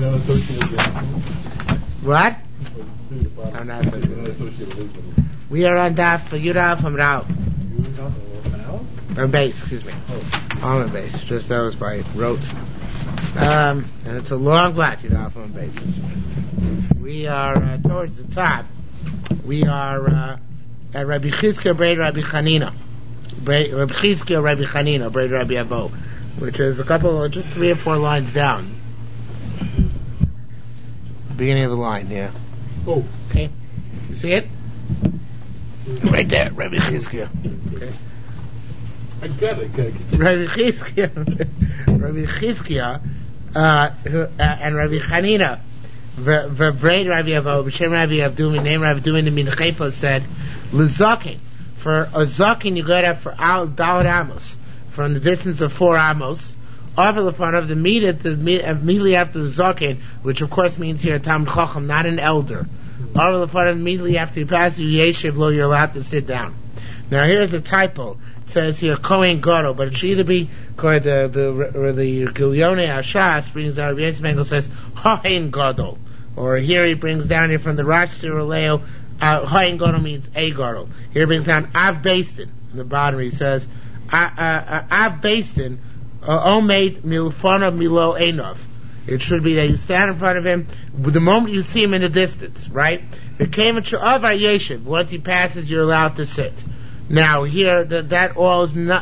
not associated with What? I'm not associated. We are on Daf Yudaf from Rav. Or base, excuse me. On the base. Just that was by rote. And it's a long blot, Yudaf on base. We are towards the top. We are at Rabbi Chizkiah Braid Rabbi Chanina. Rabbi Chizkiah Rabbi Chanina, Braid Rabbi Avo, which is just 3 or 4 lines down. Beginning of the line, yeah. Oh. Okay. You see it? Right there, Rabbi Chizkiah. Okay. I got it. Rabbi Chizkiah and Rabbi Chanina, V'braid Rabbi Avo, B'shem Rabbi Avdumi, name Rabbi Avdumi, the Min Chayfa said, L'zakin. For a zakin, you got up for Dalad Amos, from the distance of 4 Amos. Upon of the meat immediately after the zakin, which of course means here Talmid Chacham, not an elder. Upon immediately after you pass you yeshiv lo, you're allowed to sit down. Now here's a typo. It says here Kohen Gadol, but it should either be the Gilyonei Ashas brings out. Rabbi Yosef Mengel says Kohen Gadol, or here he brings down here from the Rash Siroleo. Kohen Gadol means a Gadol. Here he brings down Av Beistin. In the bottom he says Av Beistin Omeid Milfana Milo Enov. It should be that you stand in front of him the moment you see him in the distance, right? It came into Avar Yeshiv. Once he passes, you're allowed to sit. Now here, that all is not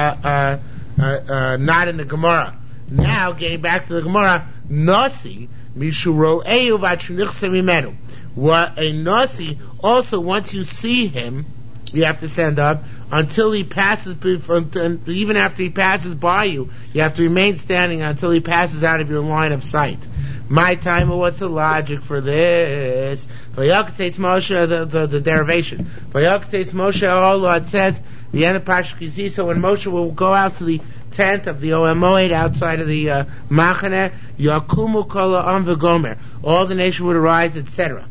in the Gemara. Now, getting back to the Gemara, Nasi Mishuro Eyu V'Achnichse Mimenu. What a Nasi, also once you see him, you have to stand up until he passes, even after he passes by you, you have to remain standing until he passes out of your line of sight. My time, what's the logic for this? Vayaketes Moshe, the derivation. Vayaketes Moshe, Allah, it says, the end of Parashat Ki Sisa, when Moshe will go out to the tent of the Ohel Moed outside of the Machaneh, Yakumu Kol Ha'am V'Gomer. All the nation would arise, etc.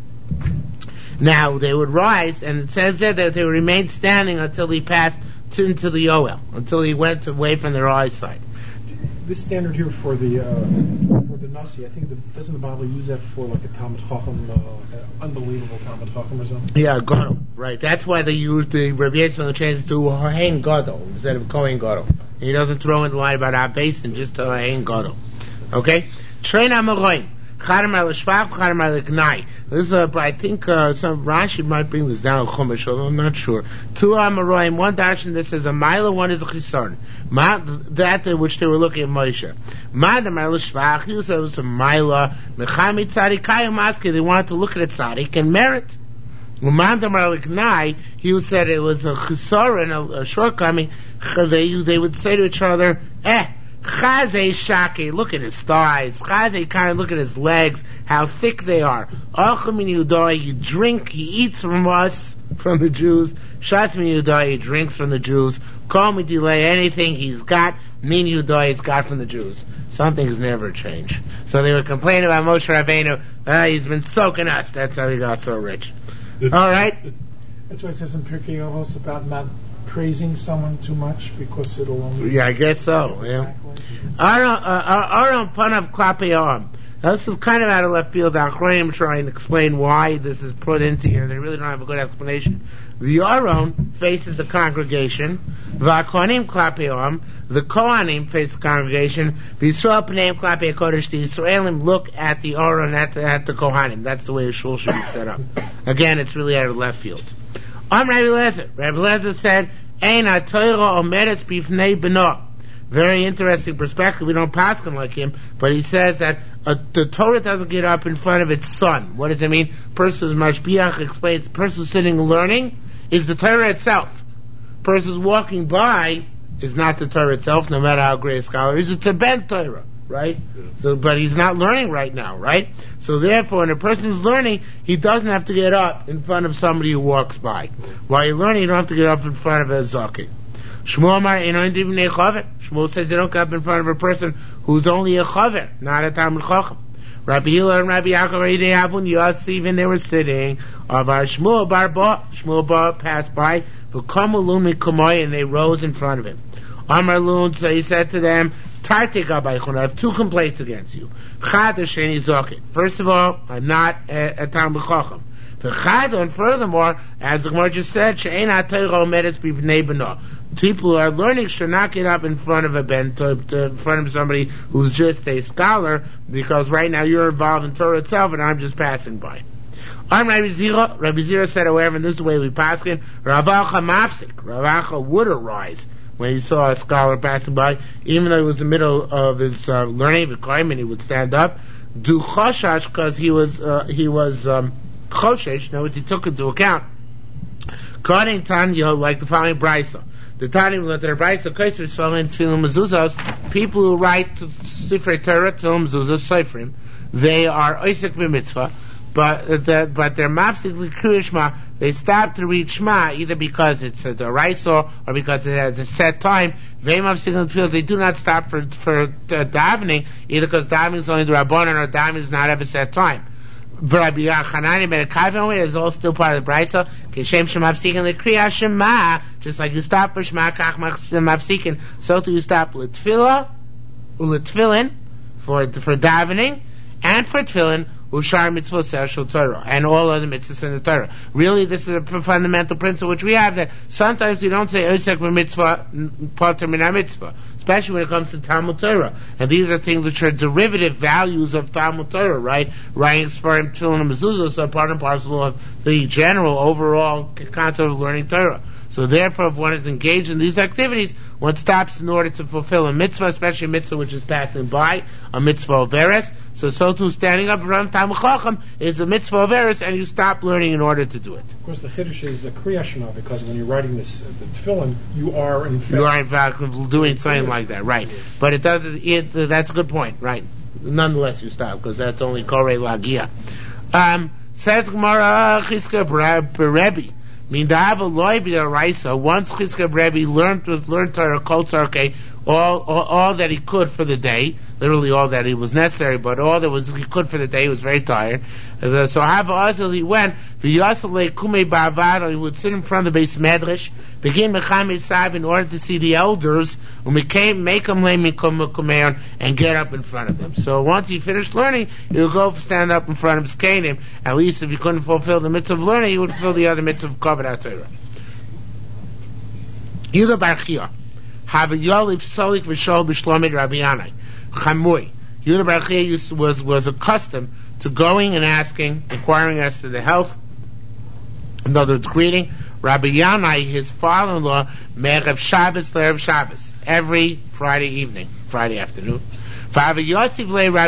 Now, they would rise, and it says there that they would remain standing until he passed into the Ohel, until he went away from their eyesight. This standard here for the Nasi, I think, doesn't the Bible use that for like a Talmid Chacham, unbelievable Talmid Chacham or something? Yeah, Gadol, right. That's why they use the Rabbi Yisrael changes to Kohen Gadol instead of Kohen Gadol. He doesn't throw in the line about our base and just Kohen Gadol. Okay? Trein HaMaroim. Chadam al-Shvach, Chadam al-Gnai. This is, I think, some Rashi might bring this down, Chumash, although I'm not sure. 2 Amaroim, one darshan, this is a Mila, one is a Chisarn. That which they were looking at Moshe. Madam al-Shvach, he said it was a Mila, Mechami Tzadikayim Maske, they wanted to look at a Tzadik and merit. Madam al-Gnai, he said it was a Chisarn, a shortcoming. They would say to each other, Chazé Shake, look at his thighs. Chazé kind of look at his legs, how thick they are. Alchamin Yudai, he eats from us, from the Jews. Shasmin Yudai, he drinks from the Jews. Call me delay, anything he's got, Min Yudai, he's got from the Jews. Something's never changed. So they were complaining about Moshe Rabbeinu, he's been soaking us, that's how he got so rich. Alright? That's why it says in Pirkei Avos about not praising someone too much because it'll only... Yeah, I guess so, yeah. Aram Panav Klape Arm. Now this is kind of out of left field. I'm trying to explain why this is put into here. They really don't have a good explanation. The Aron faces the congregation. V'Kohanim Klape Arm. The Kohanim face the congregation. V'Yisrael Pneim Klape Kodesh. The Israelim look at the Aron at the Kohanim. That's the way a shul should be set up. Again, it's really out of left field. Rabbi Lezer. Rabbi Lezer said, Ein ha-Torah omeretz bifnei beno. Very interesting perspective. We don't pass him like him, but he says that the Torah doesn't get up in front of its son. What does it mean? Person, Mashbiach explains, person sitting and learning is the Torah itself. Person walking by is not the Torah itself, no matter how great a scholar is. It's a ben Torah, right? So, but he's not learning right now, right? So therefore, when a person's learning, he doesn't have to get up in front of somebody who walks by. While you're learning, you don't have to get up in front of a zaken. Shmuel says they don't get up in front of a person who's only a chaver, not a Talmid Chacham. Rabbi Hillel and Rabbi Yaakov even they were sitting. Shmuel Bar passed by, and they rose in front of him. Amar Lun, so he said to them, Tartik Abaychun, I have two complaints against you. Chad Sheni Zoket. First of all, I'm not a Talmud Chacham. And furthermore, as the Gemara just said, people who are learning should not get up in front of a ben, in front of somebody who's just a scholar, because right now you're involved in Torah itself and I'm just passing by. Rabbi Zira said, however, and this is the way we pass in, Ravacha mafsik. Ravacha would arise when he saw a scholar passing by, even though he was in the middle of his learning, and he would stand up. Do choshash, because he was choshesh, in other words, he took into account. According Tanya, like the following brisa. The Tanya that their brisa kaisers following tefillin mezuzos, people who write sifrei Torah, tefillin mezuzos, sifrim, they are oisek b'mitzvah, but they're mafsik l'kriyishma. They stop to read Shema either because it's a deraisa or because it has a set time. They do not stop for davening either because davening is only the rabbanon or davening does not have a set time. Rabbi Hanani ben Akavim is all still part of the brisa. Kishem shemafsikin l'kriyah Shema, just like you stop for Shema, kach mafsikin, so too you stop l'tefillah, for davening, and for tefillin, ushar mitzvah shel Torah, and all other mitzvahs in the Torah. Really, this is a fundamental principle which we have, that sometimes you don't say osek b'mitzvah pater min mitzvah, especially when it comes to Talmud Torah. And these are things which are derivative values of Talmud Torah, right? Writing Sfarim, Tefillin, and Mezuzos are part and parcel of the general overall concept of learning Torah. So therefore, if one is engaged in these activities, one stops in order to fulfill a mitzvah, especially a mitzvah which is passing by, a mitzvah of Eres. So too, standing up in front of Talmud Chacham is a mitzvah of Eres, and you stop learning in order to do it. Of course, the Chiddush is a Kriya Shema, because when you're writing this, the tefillin, you are in fact doing something like that, right? But it doesn't. That's a good point, right? Nonetheless, you stop because that's only Korei Lagia. Says Gemara Chizkiah Rebbe. Once Chizkiah Rebbe learned Torah, all that he could for the day, literally all that he was necessary, but all that he could for the day. He was very tired. So Hava Azal, he went, he would sit in front of the base medrash, begin Mecham Esav in order to see the elders, and get up in front of them. So once he finished learning, he would go stand up in front of Zkanim. At least if he couldn't fulfill the mitzvah of learning, he would fulfill the other mitzvah of Kavod HaTorah. Yehuda bar Chia, have a Yoliv Solik V'Shol B'Shlomid Rabbi Yanai. Chamui. Yehuda bar Chia was accustomed to going and inquiring as to the health, in other words, greeting Rabbi Yanai, his father-in-law, Me'erev Shabbos L'Erev Shabbos, every Friday afternoon. Rabbi Yosef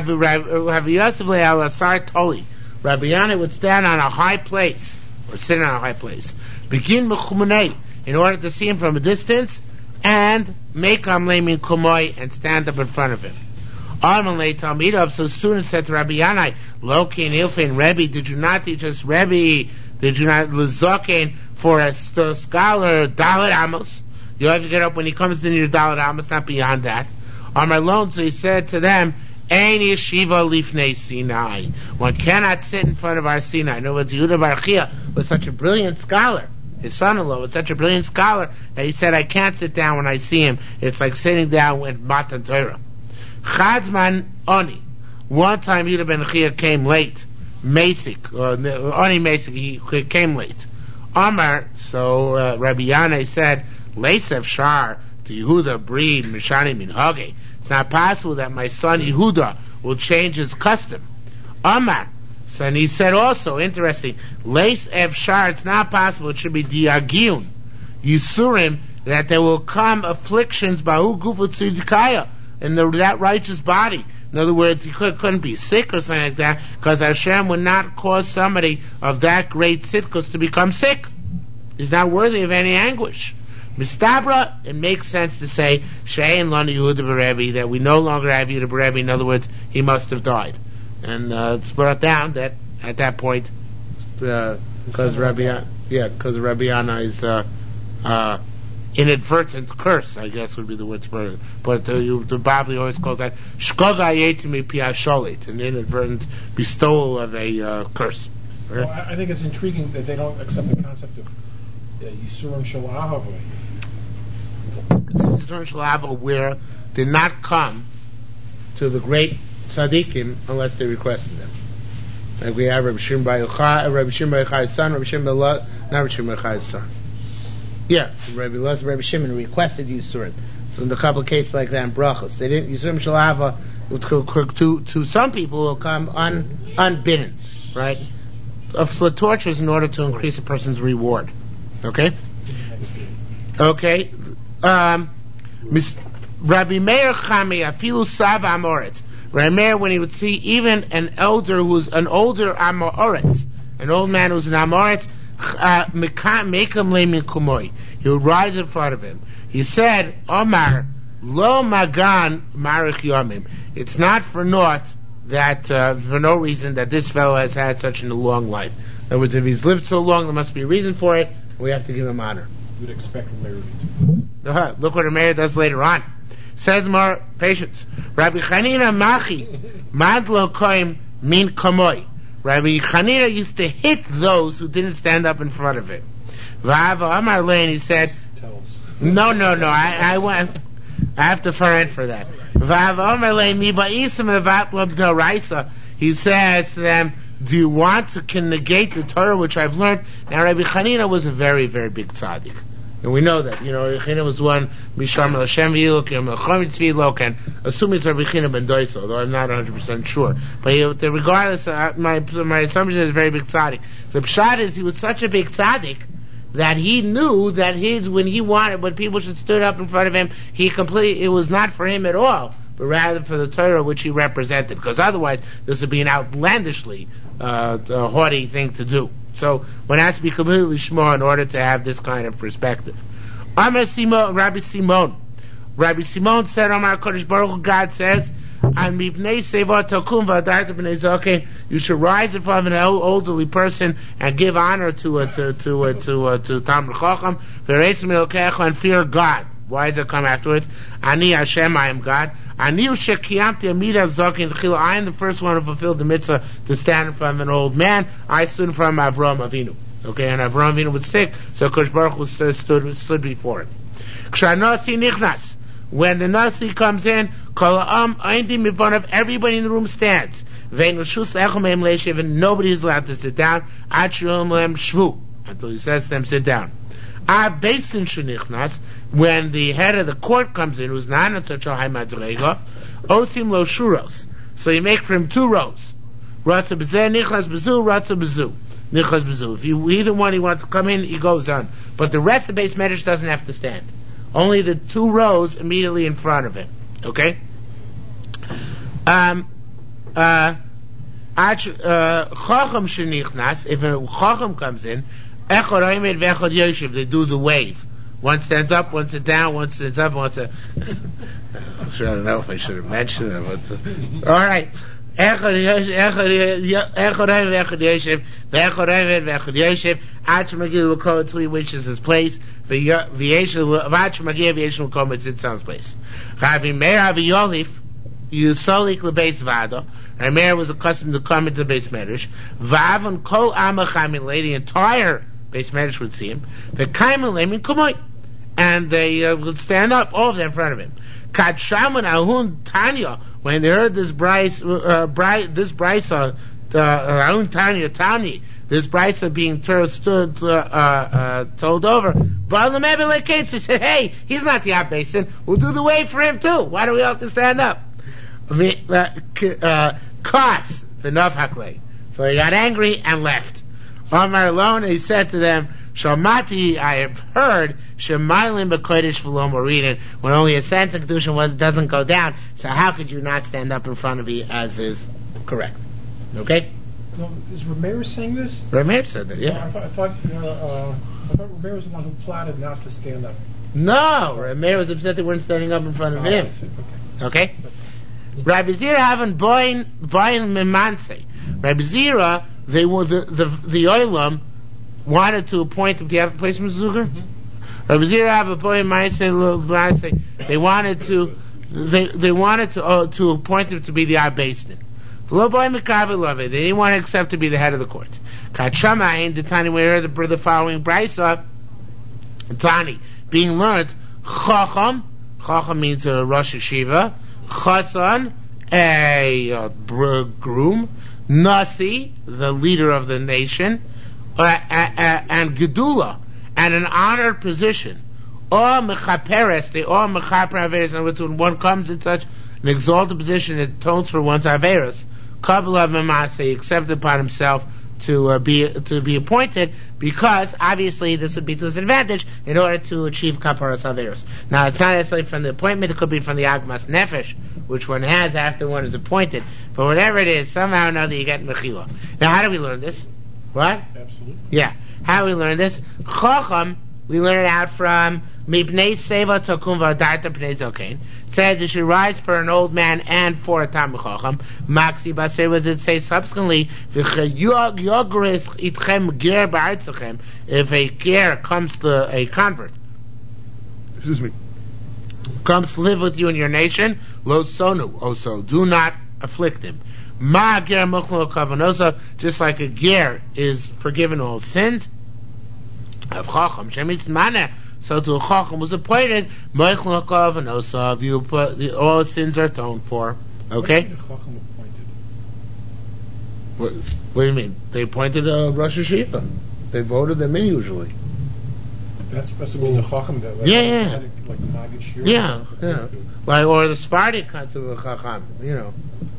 Le'Alasar Toli. Rabbi Yanai would stand on a high place, or sit on a high place, begin Mechumunei, in order to see him from a distance, and make Amlemin Kumoi, and stand up in front of him. So students said to Rabbi Yanai, Loki and Ilfin, Rebbe, did you not teach us, Rebbe, did you not lezoken for a scholar, Dalet Amos? You have to get up when he comes in your Dalet Amos, not beyond that. Amar Lon, so he said to them, Ein yeshiva lifnei Sinai. One cannot sit in front of our Sinai. In other words, Yehuda bar Chia was such a brilliant scholar. His son-in-law was such a brilliant scholar that he said, I can't sit down when I see him. It's like sitting down with Matan Torah. Chadzman Oni. One time Yehuda ben Chia came late. Mesik, Oni Mesik, he came late. Amar, so Rabbi Yanai said, Leisev Shar to Yehuda breed Mishani min Hage. It's not possible that my son Yehuda will change his custom. Amar, so, and he said also, interesting, Leisev Shar, it's not possible, it should be Diagiun, Yisurim, that there will come afflictions Bahu Gufu Tzidkaya in that righteous body. In other words, he couldn't be sick or something like that, because Hashem would not cause somebody of that great sitkus to become sick. He's not worthy of any anguish. Mistabra, it makes sense to say, Shein Lani Yehuda Berebi, that we no longer have Yehuda Berebi, in other words, he must have died. And it's brought down that at that point, because Rabbi Yanai's inadvertent curse, I guess would be the word for it. But the Bavli always calls that Shkoga Yetzimi Piasholit, an inadvertent bestowal of a curse. Well, I think it's intriguing that they don't accept the concept of Yisurim Shel Ahavah. Yisurim Shalava where did not come to the great tzaddikim unless they requested them. Like we have Rabbi Shimon Bar Yochai's son, Rabbi Shimon Bar not Rabbi Shimon Bar Yochai's son. Yeah, Rabbi Shimon requested Yisurim. So in a couple of cases like that in brachos, they didn't. Yisurim Shalava to some people will come unbidden, right? For tortures in order to increase a person's reward. Okay. Okay. Rabbi Meir Chami Afilu Sava Amoretz. Rabbi Meir, when he would see even an elder who's an older Amoretz, an old man who's an Amoretz, he would rise in front of him. He said, Omar, Lo Magan Marich Yomim. It's not for naught that, for no reason, that this fellow has had such a long life. In other words, if he's lived so long, there must be a reason for it. We have to give him honor. You would expect Meir to. Look what Meir does later on. Says more patience. Rabbi Chanina Machi Madlo Koim Min Kamoy. Rabbi Chanina used to hit those who didn't stand up in front of him. Va'ava Amar Lein, he said, No. I have to find for that. Va'ava Amar Lein Mi Ba'isam Evat D'Oraisa. He says to them, do you want to negate the Torah which I've learned? Now Rabbi Chanina was a very, very big tzaddik. And we know that. Rabbi Chanina was the one, Misham Hashem V'ilok, and Chomitz V'ilok, and assuming it's Rabbi Chanina ben Doiso, although I'm not 100% sure. But regardless, my assumption is a very big tzaddik. The pshat is he was such a big tzaddik that he knew that when people should stood up in front of him, it was not for him at all, but rather for the Torah which he represented. Because otherwise, this would be an outlandishly haughty thing to do. So one has to be completely shmo in order to have this kind of perspective. Rabbi Simon said, Amar Kodesh Baruch Hu, God says, you should rise in front of an elderly person and give honor to Talmid Chacham, and fear God. Why does it come afterwards? Ani Hashem, I am God. I am the first one who fulfilled the mitzvah to stand in front of an old man. I stood in front of Avraham Avinu. Okay, and Avraham Avinu was sick, so Kodesh Baruch Hu stood before him. When the Nasi comes in, in front of everybody in the room stands. And nobody is allowed to sit down until he says to them, sit down. When the head of the court comes in, who's not on such a high madrega, osim lo shuros. So you make for him 2 rows. Ratza b'zeh, nichlas b'zu, ratza b'zu. Nichlas b'zu. If either one he wants to come in, he goes on. But the rest of the base medrash doesn't have to stand. Only the 2 rows immediately in front of him. Okay? Chacham shenichnas, if a chacham comes in, they do the wave. One stands up, one sits down, one stands up, one sits I don't know if I should have mentioned that. All right. Until he reaches his place. It sounds place. Rabbi Meir Yusolik lebeis vado. Rabbi Meir was accustomed to come into the base medrash. Va'avon kol amacham, the entire base medrash would see him. And they would stand up, all of them in front of him. Kadshaman ahun Tanya, when they heard this brisa, ahun Tanya Tani, this brisa being told over. They said, hey, he's not the Abbasin. We'll do the wave for him too. Why do we have to stand up? Kos v'naf haklei. So he got angry and left. Omar alone, he said to them, Shamati, I have heard, Shemailin b'kodesh v'lo moridin, when only a sense of kedusha doesn't go down. So how could you not stand up in front of me as is correct? Okay. No, is Rameir saying this? Rameir said that. Yeah. I thought Rameir was the one who plotted not to stand up. No, Rameir was upset they weren't standing up in front of him. Okay. Rabbi Zira having boin memanse. Rabbi Zira, they were the oilam wanted to appoint him. Do you have a place, Mr. Zucker? Rabbi Zira have a boy Maaseh. They wanted to appoint him to be the Abbasin. They didn't want to accept to be the head of the court. Kachamain, the Tani, we heard the following brisa, Tani, being learned, Chacham Chacham means a Rosh Yeshiva. Chasan, a groom. Nasi, the leader of the nation. And Gedula, and an honored position. Or Mechaperes, they all Mechaper Averis, and when one comes in such an exalted position, it atones for one's Averis. Kabbalah Memase, accepted upon himself to be appointed, because obviously this would be to his advantage in order to achieve Kaparas Averos. Now it's not necessarily from the appointment; it could be from the Agmas Nefesh, which one has after one is appointed. But whatever it is, somehow or another you get Mechila. Now, how do we learn this? What? Absolutely. Yeah. How do we learn this? Chacham, we learn it out from Mipnei Seva Tokum V'Adarta Pnei Zokein. Says you should rise for an old man and for a Talmid Chacham. Maxi Basir, was it say subsequently, V'Yogres Itchem Ger Ba'artzachem, if a ger comes to a convert, comes to live with you in your nation, Lo Sonu, also, do not afflict him. Ma ger muchlo kavanosa, just like a ger is forgiven all sins of Chacham. Shemitz mana, so to a Chacham was appointed muchlo kavanosa. You put all sins are atoned for. Okay. Chacham appointed. What do you mean? They appointed a Rosh Yeshiva. They voted them in usually. That's supposed to be a Chacham. Yeah. Like the Maggid Shir. Yeah. Like, or the Sephardic concept of a Chacham. You know.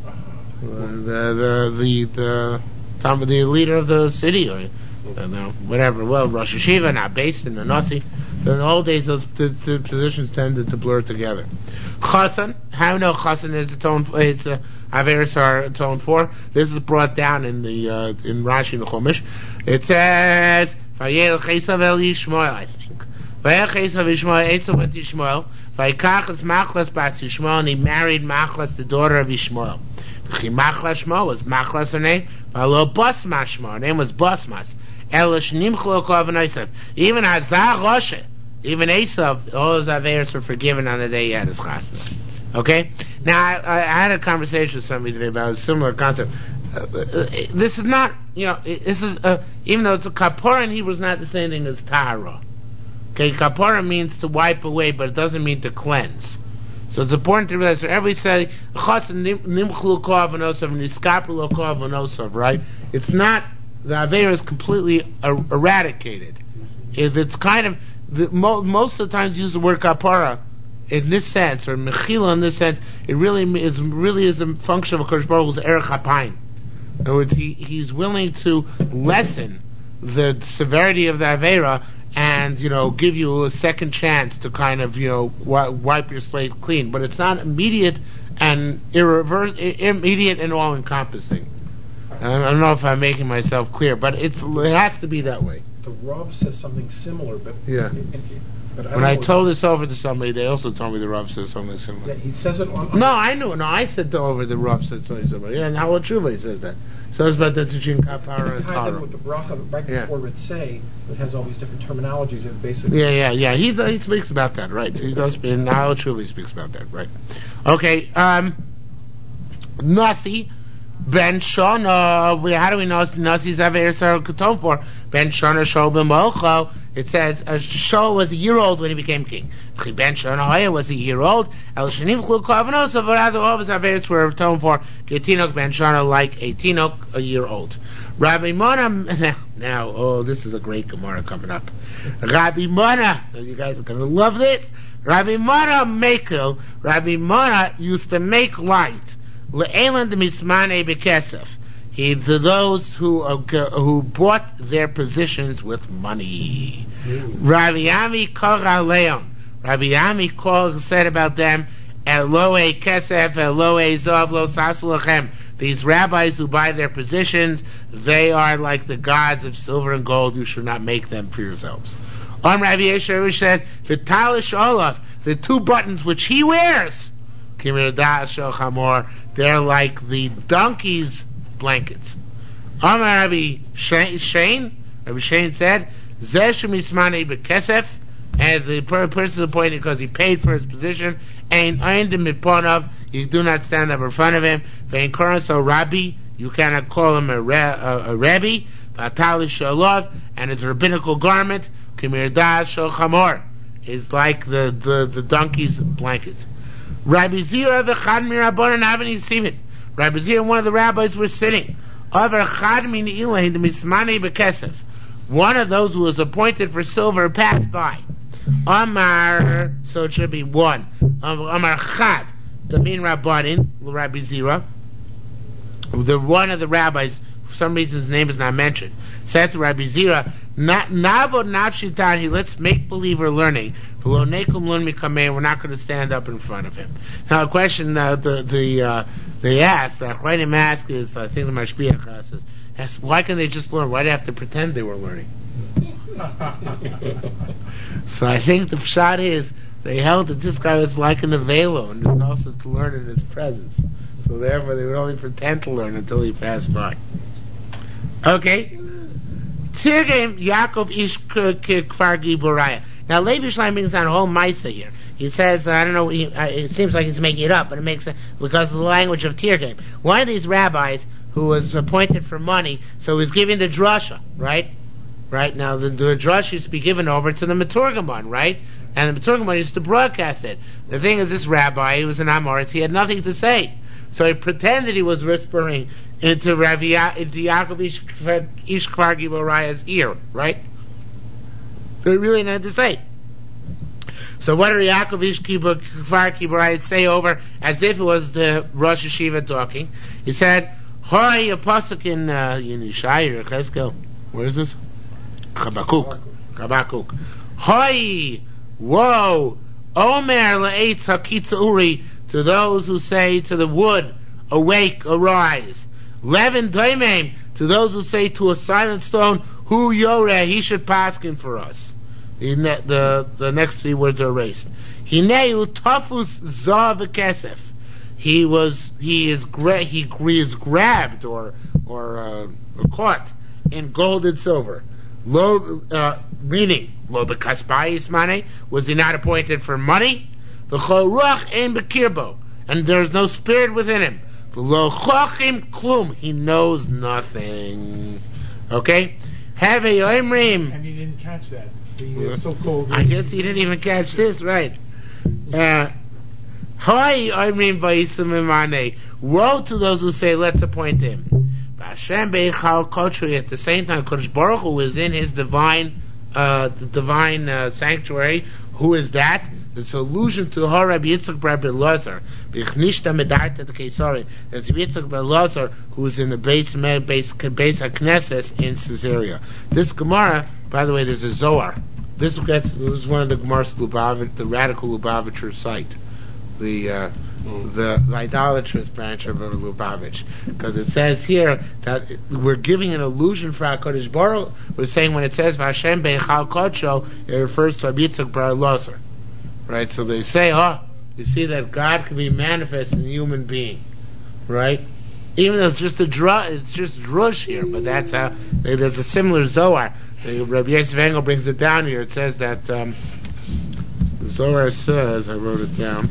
The leader of the city, or whatever. Well, Rosh Yeshiva, not based in the Nasi. In the old days, the positions tended to blur together. Chasan, how do you know Chasan is atoned for? It's Averis are atoned for. This is brought down in the in Rashi and Chumash. It says Vayel Chesav El Yishmael, I think. Vayel Chesav Yishmael, Esav went to Yishmael. Vayikach es Machlas bat Yishmael, and he married Machlas, the daughter of Yishmael. Machlas Shmo was Machlas her name. Valo Basmas Shmo, her name was Basmas. Elish Nimchlo Kavan Esav. Even Hazar Roshe, even Esav, all his Averis were forgiven on the day he had his Chasna. Okay? Now, I had a conversation with somebody today about a similar concept. This is not, this is, even though it's a Kapora in Hebrew, is not the same thing as Tahara. Okay, Kapora means to wipe away, but it doesn't mean to cleanse. So it's important to realize, everybody says, right? It's not, the Aveira is completely eradicated. It's kind of, most of the times use the word kapara in this sense, or mechila in this sense, it really is a function of HaKadosh Baruch Hu's erech hapayim. In other words, he's willing to lessen the severity of the Aveira and, give you a second chance to kind of, wipe your slate clean. But it's not immediate and immediate and all-encompassing. I don't know if I'm making myself clear, but it has to be that way. The Rav says something similar, but... Yeah. But when I told this over to somebody, they also told me the Rav says something similar. Yeah, he says it on... No, I knew. No, I said over the Rav said something similar. Yeah, and Hawat Shuvah says that. So it's about the Tichin Kapara and Tara. It ties in with the bracha right before Ritzei, that has all these different terminologies and basically... Yeah. He speaks about that, right. He does, in Hawat Shuvah he speaks about that, right. Okay, Nasi, Ben Shana, how do we know Nasi's Averis are Keton for? Ben Shana Shol B'Molcho, it says, Shol was a year old when he became king. Ben Shana Hoya was a year old. El Shanim Chlu Kavanos, but rather all of his Averis were atoned for Ketinok Ben Shana, like a Tinok, a year old. Rabbi Mona, now, this is a great Gemara coming up. Rabbi Mona, you guys are going to love this. Rabbi Mona Mekel, Rabbi Mona used to make light. Le'elan de mismane bekesef. To those who bought their positions with money. Rabbi Ami Kora Leon. Rabbi Ami said about them, Eloe kesef, Eloe zav lo sasu lachem. These rabbis who buy their positions, they are like the gods of silver and gold. You should not make them for yourselves. Rabbi Yeshua said, Vitalish Olaf, the two buttons which he wears, they're like the donkey's blankets. Rabbi Shane said, and the person is appointed because he paid for his position, and you do not stand up in front of him. So Rabbi, you cannot call him a Rebbe, and it's a rabbinical garment, is like the donkey's blankets. Rabbi Zira v'chad mirabbanan having seen it. Rabbi Zira and one of the rabbis were sitting. Over chad min ilahi the mismane bekesef. One of those who was appointed for silver passed by. Amar, so it should be one. Amar chad, the min rabbanin, Rabbi Zira. The one of the rabbis, for some reason his name is not mentioned, said to Rabbi Zira, Navod nafshitani, let's make believe we're learning. We're not going to stand up in front of him. Now, a question they asked, the Achronim ask is, I think the Mashbiach says, why can they just learn? Why do they have to pretend they were learning? So I think the pshat is, they held that this guy was like an Avelo, and was also to learn in his presence. So therefore they would only pretend to learn until he passed by. Okay. Tirgim Yaakov Ish Kfar Giboraya. Now Levi Shleim brings down a whole Maisa here. He says, I don't know, it seems like he's making it up, but it makes sense because of the language of Tirgim. One of these rabbis who was appointed for money, so he's giving the drasha, right? Right now the drasha used to be given over to the Meturgaman, right? And the Meturgaman used to broadcast it. The thing is, this rabbi, he was an Amoritz, he had nothing to say. So he pretended he was whispering into Yaakov Ish Kfar Giboraya's ear, right? But he really had to say. So what did Yaakov Ish Kfar Giboraya say over as if it was the Rosh Hashiva talking? He said, "Hoi, a pasuk in Yishai or Cheskel. Where is this? Habakkuk. Hoi, whoa, Omer le'etz hakitza uri." To those who say to the wood, awake, arise. Levin doimim, to those who say to a silent stone, hu yoreh, he should paskin for us. The next three words are erased. Hineu tafus zav kesef. He is grabbed or caught in gold and silver. Meaning, lo bekasbayis mane, was he not appointed for money? And there's no spirit within him. He knows nothing. Okay? And he didn't catch that. The so-called. I guess he didn't even catch this, right? Woe to those who say, let's appoint him. At the same time, Kodesh Baruch Hu is in his divine sanctuary. Who is that? It's allusion to the Rabbi Yitzchak Bar Elazar. B'chnishta medarta the Kesari. That's Yitzchak Bar Elazar, who is in the base HaKnesses in Caesarea. This Gemara, by the way, there's a Zohar. This is one of the Gemara's Lubavitch, the radical Lubavitcher site, the idolatrous branch of Lubavitch, because it says here that we're giving an allusion for HaKadosh Baruch. We're saying when it says Vashem Beichal Kodsho, it refers to Rabbi Yitzchak Bar Elazar. Right, so they say, you see that God can be manifest in a human being, right? Even though it's just drush here, but that's how. There's a similar Zohar. Rabbi Yosef Engel brings it down here. It says that the Zohar says, I wrote it down.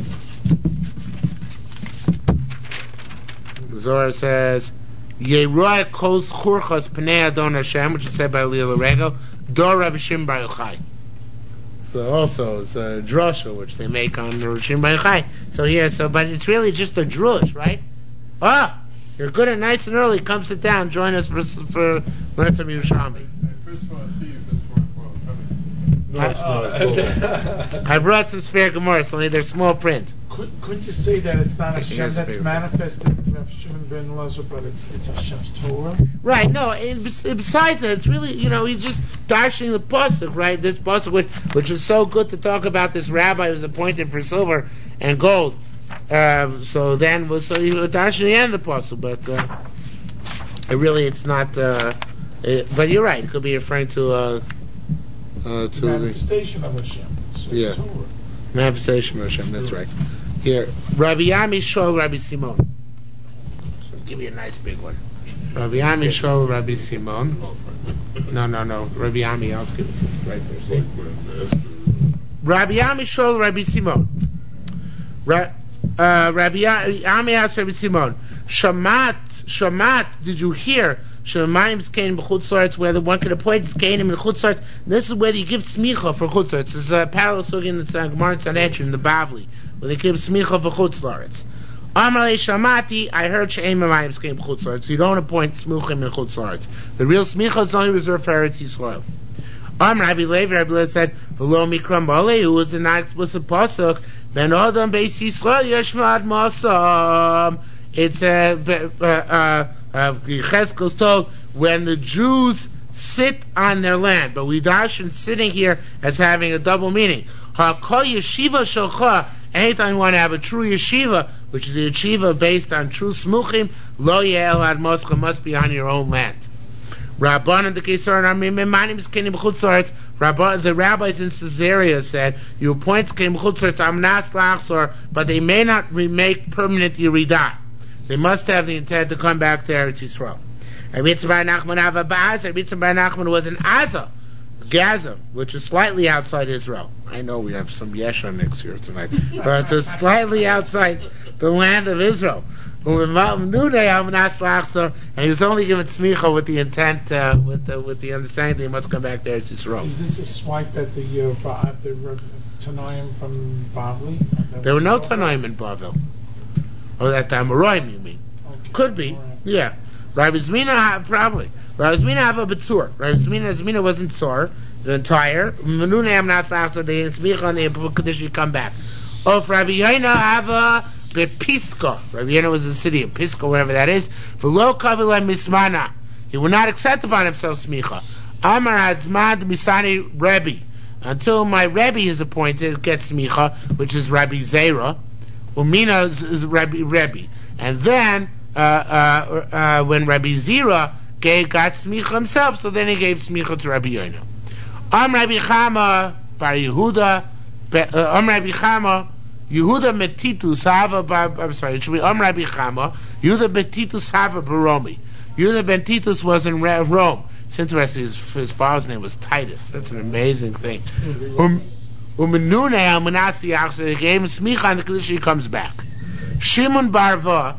The Zohar says, Yeruah kos churchas pnei Adon Hashem, which is said by Leah Larego, Dor Rabbi Shimon Bar Yochai. So also it's a drasha which they make on the Rishim Bar Yochai. But it's really just a drush, right? You're good and nice and early. Come sit down. Join us for learn some Yerushalmi. I first want to see you before I brought some spare Gemaras, only they're small print. Could you say that it's not Hashem that's manifested in Rav Shimon ben Elazar, but it's Hashem's Torah? Right. No. Besides that, it's really he's just dashing the pasuk, right? This pasuk, which is so good to talk about. This rabbi who's appointed for silver and gold. So he was dashing the end of the pasuk, but really it's not. But you're right. It could be referring to the manifestation of Hashem. So it's Torah. Manifestation of Hashem. That's right. Here, Rabbi Yami Shol Rabbi Simon. So give me a nice big one. Rabbi Yami Shol Rabbi Simon. No. Rabbi Yami, I'll give it to you right there. See? Rabbi Yami Shol Rabbi Simon. Rabbi Yami asked Rabbi Simon, Shamat, did you hear? Shemaim Zkenim b'chutz la'aretz, where the one can appoint Zkenim in chutz la'aretz. This is where you give smicha for chutz la'aretz. There's a parallel story in the Gemara Sanhedrin, in the Bavli, where they give smicha for chutz la'aretz. Amalei Shamati, I heard She'em Mamayim Zkenim b'chutz la'aretz. You don't appoint smuchim in chutz la'aretz. The real smicha is only reserved for Eretz Yisrael. Rabbi Levi said, "V'lo mikram b'alei," who was a non-explicit pasuk. Ben Adam Beis Yisrael Yeshmad Masam. It's Cheskel's told when the Jews sit on their land, but we darshan sitting here as having a double meaning. Ha'kol yeshiva shalcha. Anytime you want to have a true yeshiva, which is the yeshiva based on true smuchim, lo ye'el ad moscha, must be on your own land. Rabban and the Kesar and Mimanim Zkenim b'chutz la'aretz. The rabbis in Caesarea said, you appoint Zkenim b'chutz la'aretz amnas la'achzor, but they may not make permanent yeridah. They must have the intent to come back to Eretz Yisrael. Rabbi Bar Nachman Ava Ba'az. Rabbi Bar Nachman was in Gaza, which is slightly outside Israel. I know we have some Yesha next year tonight, but it's slightly outside the land of Israel. And he was only given smicha with the intent, with the understanding that he must come back there to Yisrael. Is this a swipe at the Tanoim from Bavli? There were no Tanoim in Bavel. Oh, that time Amoraim, you mean? Okay. Could be, yeah. Rabbi Zmina probably. Rabbi Zmina have a betzur. Rabbi Zmina wasn't tzor. The entire Menunei Amnas Lachzor. They smicha on the condition you come back. Oh, for Rabbi Yoina have a Bepiska. Rabbi Yoina was the city of Pisco, wherever that is. For lo kavila mismana, he will not accept upon himself smicha. Amar Hadzmad Misani Rebbe, until my Rebbe is appointed, gets smicha, which is Rabbi Zera. Umina is Rebbe, and then when Rabbi Zera got smicha himself, so then he gave smicha to Rabbi Yoina. Rabbi Chama bar Yehuda. Rabbi Chama. Yehuda Metitus Hava, I'm sorry, it should be Rabbi Chama. Yehuda Metitus Hava Baromi. Yehuda Metitus was in Rome. It's interesting, his father's name was Titus. That's an amazing thing. Umenune al Manasi Achse, they gave him smicha and the Kedusha, he comes back. Shimon Barva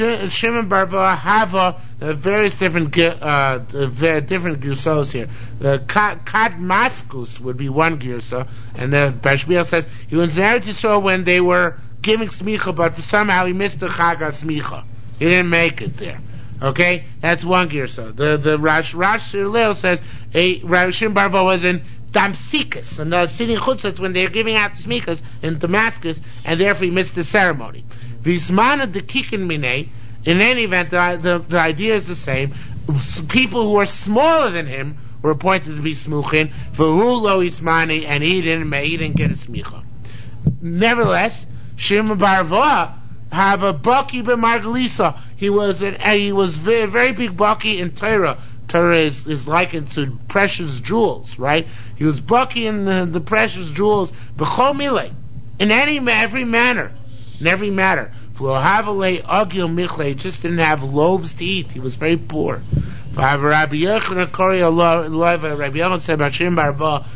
Hava, various different girsos here. The Kadmaskus would be one girsa, and the Bashmiel says he was in Eretz Yisrael when they were giving smicha, but somehow he missed the Chaga smicha. He didn't make it there. Okay, that's one girsa. The Rash Leo says Shimon Barva was in Damsikas, and the city chutzatz when they're giving out the smichas in Damascus, and therefore he missed the ceremony. Vismana de kikin mine. In any event, the idea is the same. People who are smaller than him were appointed to be smuchin. V'hu lo ismani, and he didn't get a smicha. Nevertheless, Shimon Barva have a baki b'margalisa. He was very, very big baki in Torah. Torah is likened to precious jewels, right? He was baki in the precious jewels b'chol milei, in every manner. Flohavale agil michle, just didn't have loaves to eat. He was very poor. Rabbi Yochanan said about Shimon Barva,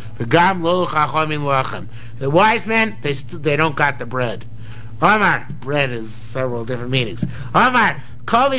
the wise men, they don't got the bread. Omar, bread is several different meanings. Omar, Rabbi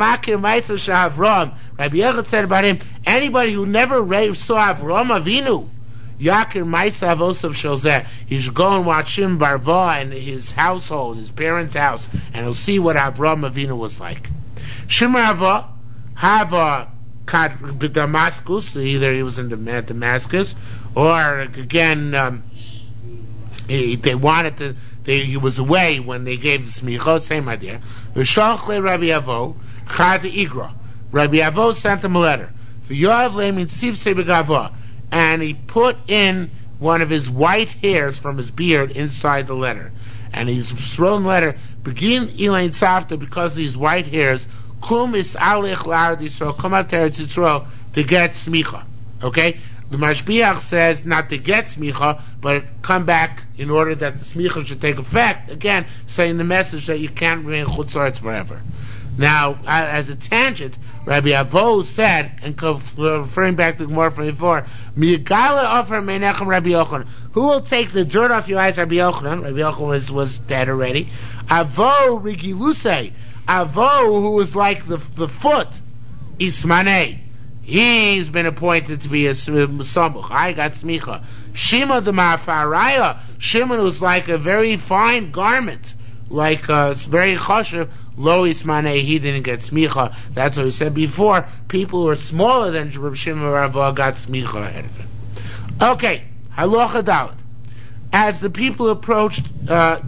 Yochanan said about him, anybody who never saw Avram Avinu, Yakir Maisa Avosav Shozeh, he should go and watch Shimon Barva and his household, his parents' house, and he'll see what Avram Avinu was like. Shimon Barva have a Damascus, either he was in Damascus, or again, they wanted to. He was away when they gave the smicha. Same idea. V'shalchle Rabbi Avo chad igra. Rabbi Avo sent him a letter. V'yoav le'min tzivsei b'gavah, and he put in one of his white hairs from his beard inside the letter. And he's thrown the letter. Begin Elaine Safta, because of these white hairs. Kum is alich la'ard Yisrael. Come out to Eretz Yisrael to get smicha. Okay. The Mashbiach says not to get smicha, but come back in order that the smicha should take effect. Again, saying the message that you can't remain chutz la'aretz forever. Now, as a tangent, Rabbi Avo said, and referring back to Gemara from before, Miyagala offer meinechem Rabbi Yochanan. Who will take the dirt off your eyes, Rabbi Yochanan? Rabbi Yochanan was dead already. Avo rigiluse. Avo, who was like the foot, Ismaneh, he's been appointed to be a Samuch. I got Smicha. Shima the Mafaraya, Shimon was like a very fine garment, like very choshev. Lo Ismaneh, he didn't get Smicha. That's what we said before. People who are smaller than Reb Shimon Rabba got Smicha ahead of him. Okay, Halacha Dalet. As the people approached the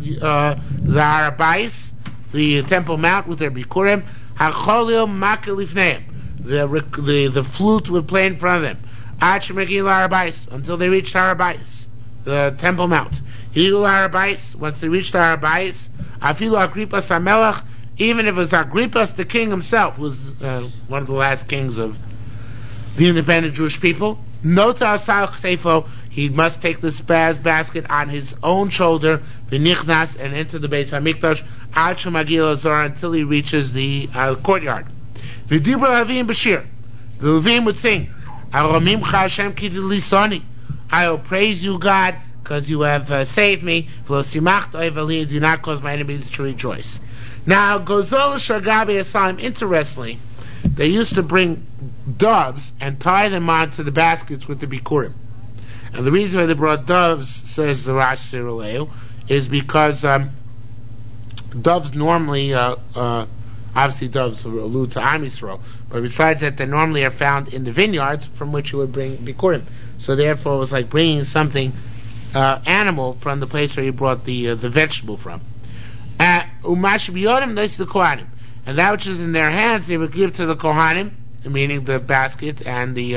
Arabais, the Temple Mount with their Bikurim, Hacholil Makil Lifneim, the flute would play in front of them, Achmegil Arabais, until they reached Arabais, the Temple Mount. Higul Arabais, once they reached Arabais, Afilu Agrippas HaMelech, even if it was Agrippas, the king himself, who was one of the last kings of the independent Jewish people, Nota Asal Ksefo, he must take this basket on his own shoulder, v'nichnas, and enter the Beis Hamikdash, ad shemagil azor, until he reaches the courtyard. V'dibra Levim b'shir, the Levim would sing, Aromimcha Hashem ki lisani, I will praise you, God, because you have saved me. V'lo simachta evali, do not cause my enemies to rejoice. Now, Gozol Shagabi Asalim, interestingly, they used to bring doves and tie them onto the baskets with the Bikurim. And the reason why they brought doves, says the Rash Siruleu, is because doves normally, obviously doves allude to Am Yisrael, but besides that, they normally are found in the vineyards from which you would bring Bikurim. So therefore, it was like bringing something animal from the place where you brought the vegetable from. Umash biyodim, this is the Kohanim, and that which is in their hands they would give to the Kohanim, meaning the basket and the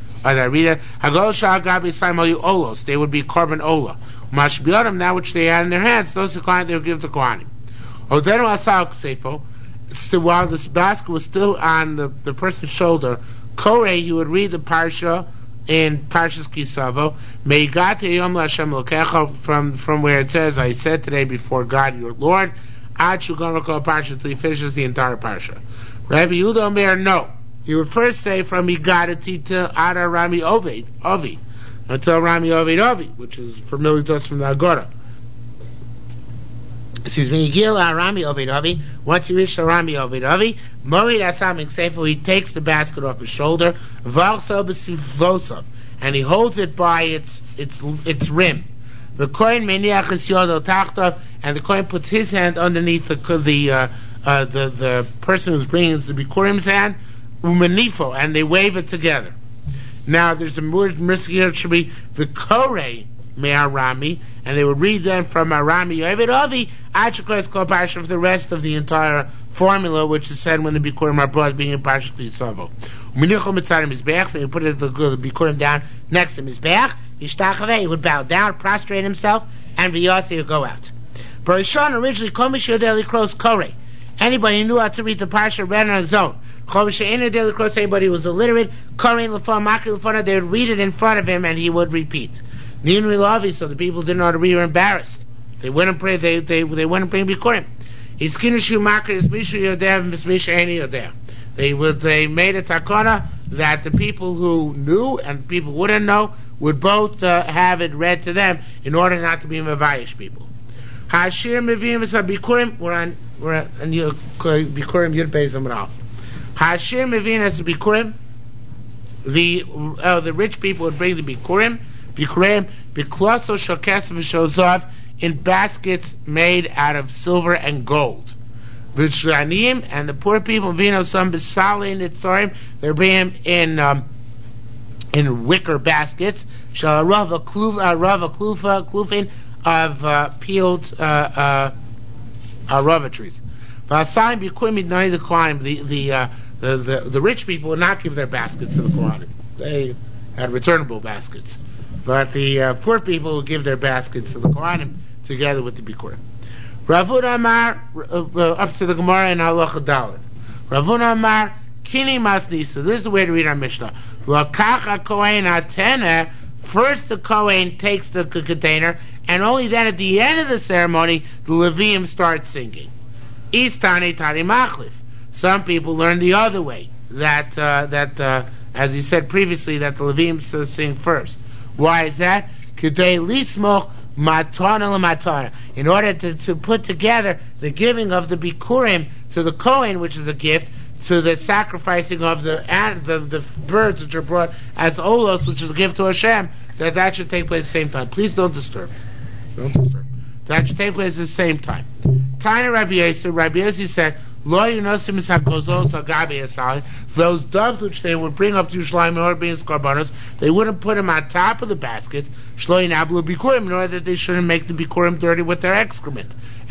Hagol Shah Gabi Saimayu Olos, they would be korban ola. Umash biyodim, that which they had in their hands, those Kohanim they would give to Kohanim. Odenu Asal Ksefo, while this basket was still on the person's shoulder, Koreh, he would read the parsha in Parshas Kisavo, Meigate Yom LaHashem Lokecha, from where it says, I said today before God your Lord, Ad Shugon Parsha, until he finishes the entire parsha. Rabbi Yehuda Omer, no. He would first say from Igadati to Ada Rami Ovi, until Rami Ovi, which is familiar to us from the Agora. Excuse me, Yigil Rami Ovi. Once he reached Rami Ovi, Morid Asam Ksefo, he takes the basket off his shoulder, Valso B'Sivosov, and he holds it by its rim. The Kohen Meniach Es Yodo Tachtav, and the Kohen puts his hand underneath the person who's bringing the Bikurim's hand, Umanifo, and they wave it together. Now there's a word Miskir should be the Koreh Me'arami, and they would read them from Arami Yovid Avi, Achakres Kol Parsha, for the rest of the entire formula, which is said when the Bikurim are brought, being in Parsha Kisavo. Uminichol Mitzarim Mizbeach, they would put the Bikurim down next to Mizbeach, Yishtachave, he would bow down, prostrate himself, and V'yotzi would go out. Barishon originally, Kol Mishir Deli Kros Koreh, anybody who knew how to read the Parsha read on his own. Chol Mishir Deli Kros, anybody who was illiterate, Koreh Lefon Maki Lefon, they would read it in front of him, and he would repeat. So the people didn't know how to read, were embarrassed. They wouldn't pray. They wouldn't bring Bikurim. They made a takana that the people who knew and people who wouldn't know would both have it read to them in order not to be mevayish people. Hashir mevim is a Bikurim. We're on Bikurim Yud Beis Amud Aleph. Hashir mevim as a Bikurim. The rich people would bring the Bikurim. Bikurim, Biklaso Shokes V'Shozav, in baskets made out of silver and gold. V'Shranim, and the poor people, Vino some B'Sali and Itzorim, they bring him in wicker baskets. Shalarava Klufin of peeled arava trees. V'Asayim Bikurim Idnai the Kohanim, the rich people would not give their baskets to the Kohanim. They had returnable baskets. But the poor people would give their baskets to the Kohanim together with the Bikurim. Ravuna Amar, up to the Gemara in Halacha Dalet. Ravuna Amar, Kini Masnisa. This is the way to read our Mishnah. Lakacha Kohen Atena. First the Kohen takes the container, and only then at the end of the ceremony, the Levim start singing. Istani Tani Machlif. Some people learn the other way. That as you said previously, that the Levim sing first. Why is that? K'dei lismoch matana l'matana, in order to put together the giving of the bikurim to the Kohen, which is a gift, to the sacrificing of the birds which are brought as olos, which is a gift to Hashem, that should take place at the same time. Please don't disturb. Don't disturb. That should take place at the same time. Tiny Rabbi Yossi said, those doves which they would bring up to Yerushalayim or being korbanos, they wouldn't put them on top of the basket, in order that they shouldn't make the bikurim dirty with their excrement.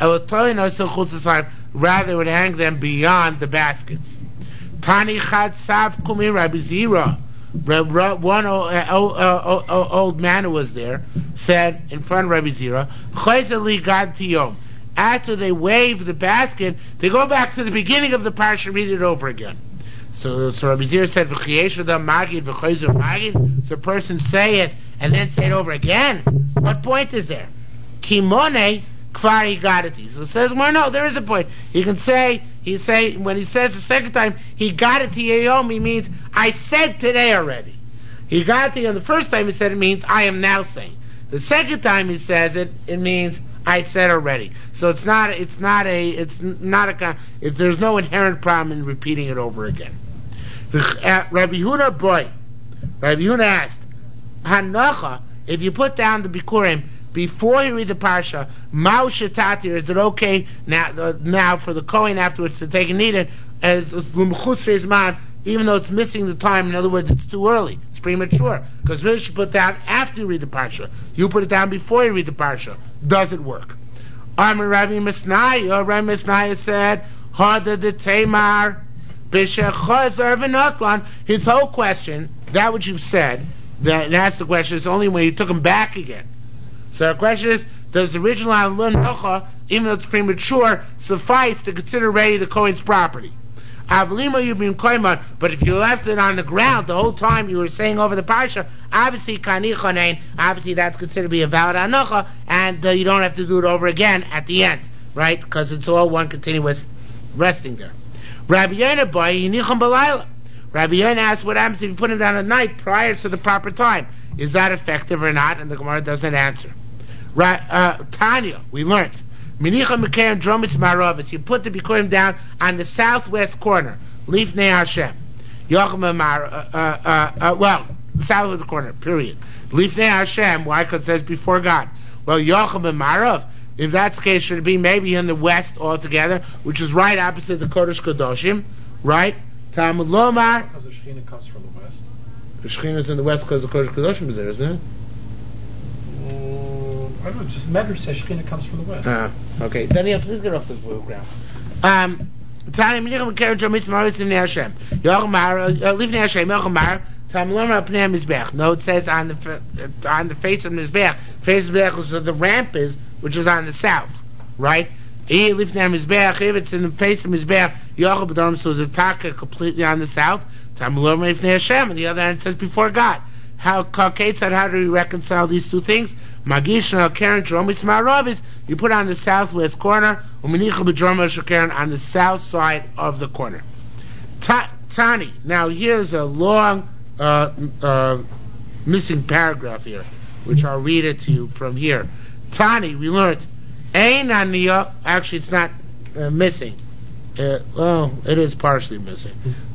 Rather, they would hang them beyond the baskets. Tani Chad Sav Kumi Rabbi Zira. One old man who was there said in front of Rabbi Zira, Chayzali Gad Tiyom. After they wave the basket, they go back to the beginning of the parsha and read it over again. So Rabbi Zira said, so a person say it and then say it over again. What point is there? Kimone Kvari Gadati. So it says, well, no, there is a point. He say when he says the second time, he got it to Yom, he means I said today already. He got it to Yom. The first time he said it means I am now saying. The second time he says it means I said already. So there's no inherent problem in repeating it over again. Rabbi Huna asked, Hanacha, if you put down the Bikurim before you read the parsha, Mao Shetatir, is it okay now for the Kohen afterwards to take and eat it as Lumchusre's man, even though it's missing the time? In other words, it's too early, it's premature, because really you should put it down after you read the parsha. You put it down before you read the parsha. Does it work? Rabbi Misnaya said, Hada de Tamar B'Shechazar V'Natlan. His whole question, that which you've said, that that's the question, is only when you took him back again. So the question is, does the original Alun Nocha, even though it's premature, suffice to consider ready the Kohen's property? Avlima you've been koiman, but if you left it on the ground the whole time you were saying over the parsha, obviously kanichanein, obviously that's considered to be a valid anocha, and you don't have to do it over again at the end, right? Because it's all one continuous resting there. Rabbi Yonah boy yinicham balayla. Rabbi Yonah asked what happens if you put him down at night prior to the proper time. Is that effective or not? And the Gemara doesn't answer. Tanya, we learned. Minicha Mekayim Dromis Maravis. You put the Bikurim down on the southwest corner. Lifnei Hashem. South of the corner, period. Lifnei Hashem. Why? Because it says before God. Well, Yocham and Marav. If that's the case, should it be maybe in the west altogether, which is right opposite the Kodesh Kadoshim, right? Talmud Lomar. Because the Shekhinah comes from the west. The Shekhinah is in the west because the Kodesh Kadoshim is there, isn't it? I don't know, just Medrash says Shekhinah comes from the west. Okay. Daniel, please get off this ground. No, it says on the face of Mizbeach. Face of Mizbeach is the ramp is, which is on the south, right? If it's in the face of Mizbeach, so the taka completely on the south. And the other hand it says before God. How do we reconcile these two things? Magish Karen Dromis Maravis, you put on the southwest corner, on the south side of the corner. Tani, now here's a long missing paragraph here, which I'll read it to you from here. Tani, we learned, Ein Aniyah, actually it's not missing. Well, it is partially missing.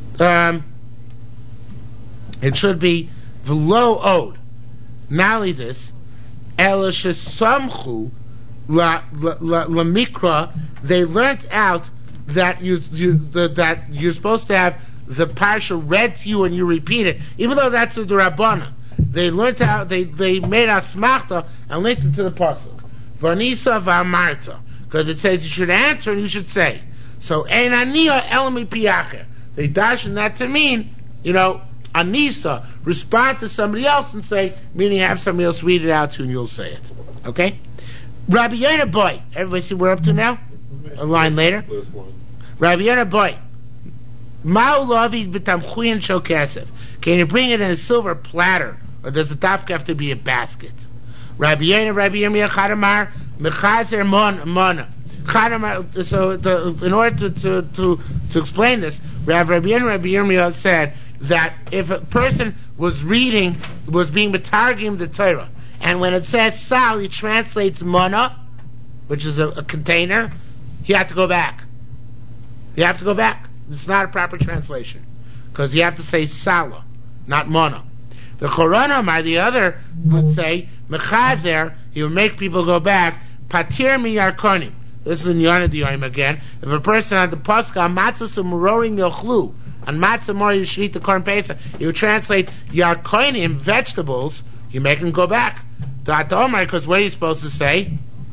It should be V'lo od. Not only this, Ela shesamchu lamikra, they learnt out that that you're supposed to have the parsha read to you and you repeat it, even though that's the Rabbana. They learnt out, they made asmachta and linked it to the pasuk. Vanisa v'amarta, because it says you should answer and you should say. So ein aniyah el mi piacher. They dashen that to mean, Anisa, respond to somebody else and say, meaning have somebody else read it out to you and you'll say it. Okay? Rabbi Yonah boy. Everybody see what we're up to now? A line later. Rabbi Yonah boy. Ma'u lavid b'tamchuyin shel kesef. Can you bring it in a silver platter? Or does the dafka have to be a basket? Rabbi Yonah Chadamar, mechazer mona. So in order to explain this, Rabbi Yirmiyah said that if a person was being metargim the Torah, And when it says sal, he translates mana, which is a container. You have to go back. You have to go back. It's not a proper translation because you have to say sala, not mana. The Choronamar, the other, would say mechazer. He would make people go back. Patir miyarkonim. This is in Yonah D'Yoim again. If a person had the pascha matzah murorim yochlu and matzah mor yishrit the korban pesach, he would translate yarkonim, vegetables. You make him go back. Dat Omar, because what are you supposed to say?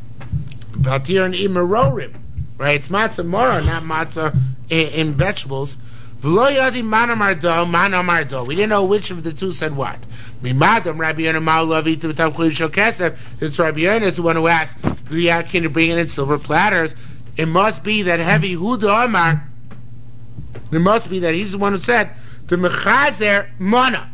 Patir and imerorim. Right? It's matzah mora, not matzah in vegetables. V'lo yadi manamardo. We didn't know which of the two said what. Mimadam Rabbi Yonah Ma'ulavi to B'tam Chulishol Kesef. It's Rabbi Yonah is the one who asked, can you bring it in silver platters? It must be that heavy Huda Omar. It must be that he's the one who said the mechazer mana.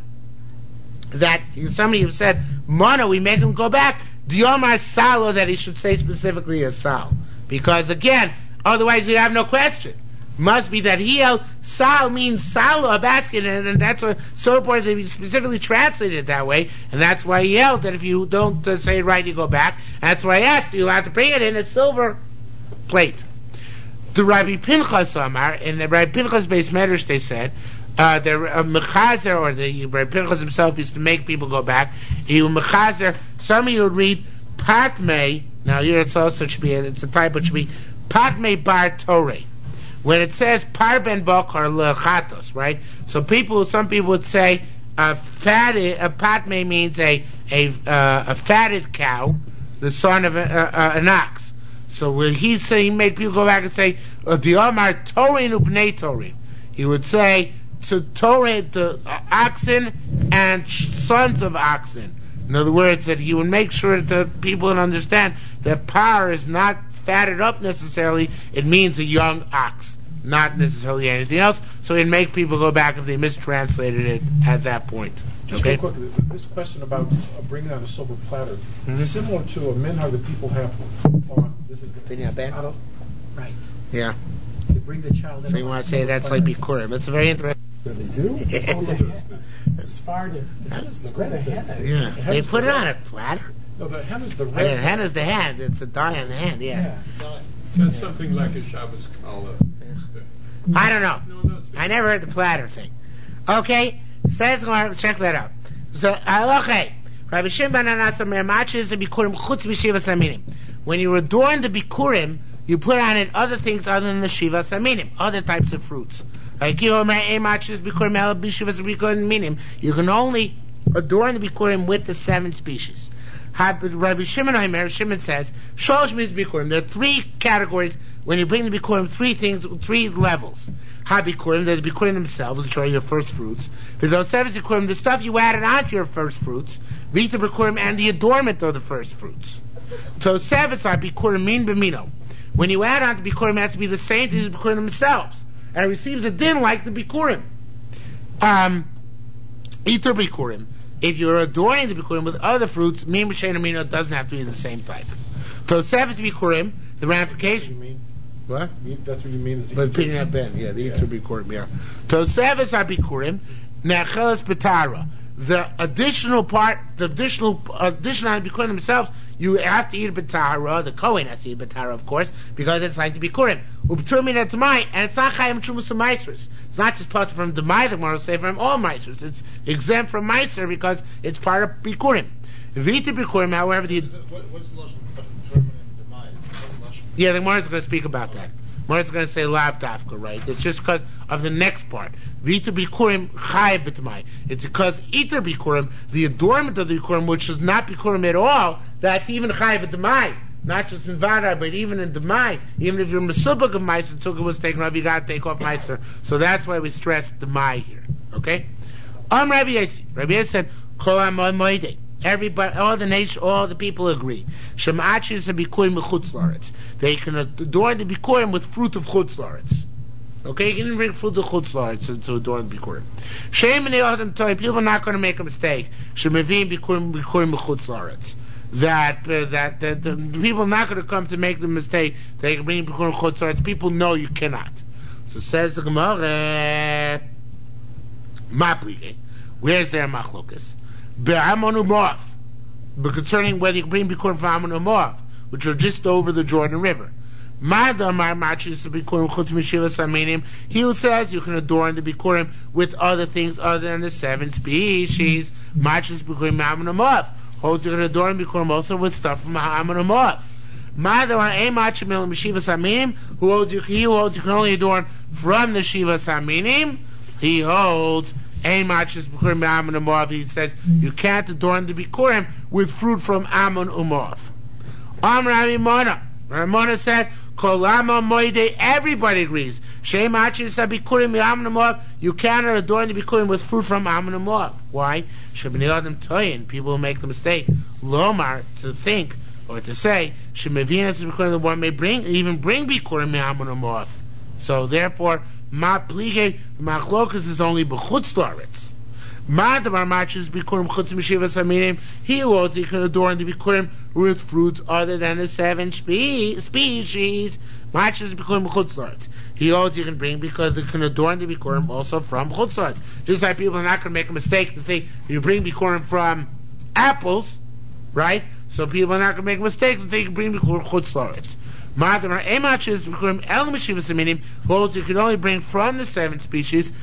That somebody said mana, we make him go back. The Omar Salo, that he should say specifically as Sal, because again, otherwise you'd have no question. Must be that he held sal means sal, a basket, and that's so important that he specifically translated it that way, and that's why he held that if you don't say it right, you go back. And that's why I asked, you'll have to bring it in a silver plate. The Rabbi Pinchas Amar, in the Rabbi Pinchas Beis Medrash, they said, the Mechazer, or the Rabbi Pinchas himself used to make people go back. He would Mechazer, some of you would read Patme, now here it's also should be, it's a type which should be Patme Bar Torah. When it says par ben bok or lechatos, right? So some people would say a patme means a fatted cow, the son of an ox. So when he made people go back and say the Omar Torin ubnei Torin, he would say to Torah the oxen and sons of oxen. In other words, that he would make sure that people would understand that par is not fatted up necessarily, it means a young ox, not necessarily anything else. So he'd make people go back if they mistranslated it at that point. Just real quick, this question about bringing out a silver platter, similar to a minhag that people have on, this is the right. Yeah. They bring the child in. So you want to say that's like Bikurim. It's a very interesting. They do? It's far to the hen. Yeah. They put it on a platter. No, the hen is the red. The hen is the hand. It's the die on the hand, yeah. That's something like a Shabbos Kala. I don't know. No, I never heard the platter thing. Okay, says check that out. So okay, Rabbi Shimon ben Anasa matches the bikurim chutz b'shivas aminim. When you adorn the bikurim, you put on it other things other than the shivas aminim, other types of fruits. Like you matches bikurim el b'shivas bikurim. You can only adorn the bikurim with the 7 species. Rabbi Shimon says, Sholosh means bikurim. There are 3 categories when you bring the bikurim, 3 levels. Ha-bikurim, they're the bikurim themselves, which are your first fruits. Those 7 bikurim, the stuff you added onto your first fruits, Vita bikurim, and the adornment of the first fruits. So 7 are bikurim min b'mino. When you add on to bikurim, it has to be the same thing as the bikurim themselves. And it receives a din like the bikurim. Iter bikurim. If you're adorning the bikurim with other fruits, min b'shein amino doesn't have to be the same type. Tosefes bikurim, the ramification. What? That's what you mean. But picking up Ben, yeah, the Iter bikurim, yeah. Tosefes are bikurim, nechelas betara. The additional part, the additional on the bikurim themselves, you have to eat betara. The Kohen has to eat betara, of course, because it's like the bikurim. Ub'turmin et demai, and it's not chayim trumas of maisers. It's not just part from demai. The Gemara will say from all maisers. It's exempt from meiser because it's part of bikurim. Vita bikurim, however, the what's the lashon determine demai? Yeah, the Gemara is going to speak about that. Gemara is going to say lav dafka, right? It's just because of the next part. Vita bikurim chayiv b'temai. It's because iter bikurim, the adornment of the bikurim, which is not bikurim at all, that's even chayiv b'temai. Not just in Vada, but even in Demai. Even if you're Mesubak of Meiser, Tukah was taken off, you got to take off Meiser. So that's why we stress Demai here. Okay? Rabbi Yossi. Rabbi Yossi said, Kol HaMoedei. Everybody, all the nation, all the people agree. Shem'achis and bikurim b'chutz la'aretz. They can adorn the bikurim with fruit of chutz la'aretz. Okay, you can bring fruit of chutz la'aretz to adorn the bikurim. Shem and the people are not going to make a mistake. Shem'avim bikurim b'chutz la'aretz. That the people are not going to come to make the mistake. They can bring bikurim chutz la'aretz. People know you cannot. So says the Gemara, Maplige. Where's their machlokas? Be'amon u'moav. but concerning whether you can bring Bikurim from Ammon or Moab, which are just over the Jordan River. He who says you can adorn the Bikurim with other things other than the 7 species, Machis Bikurim Ammon or Moab, holds you can adorn Bikurim also with stuff from Ammon or Moab. Who holds you can only adorn from the Shivas Aminim, he holds Ein Machis Bikurim Ammon or Moab. He says you can't adorn the Bikurim with fruit from Ammon or Moab. Ramona said, Kolama Moide, everybody agrees. You cannot adorn the Bikurim with fruit from Ammon and Moab. Why? People make the mistake. Lomar, to think, or to say, the one may bring Bikurim Ammon and Moab. So therefore, Ma Plige, Machlokas is only B'chutz La'aretz. He holds he can adorn the Bikurim with fruits other than the 7 species. He holds you can bring because they can adorn the Bikurim also from Chutzlaretz. Just like people are not going to make a mistake to think you bring Bikurim from apples, right? So people are not going to make a mistake to think you bring Bikurim Chutzlaretz. Holds you can only bring from the 7 species.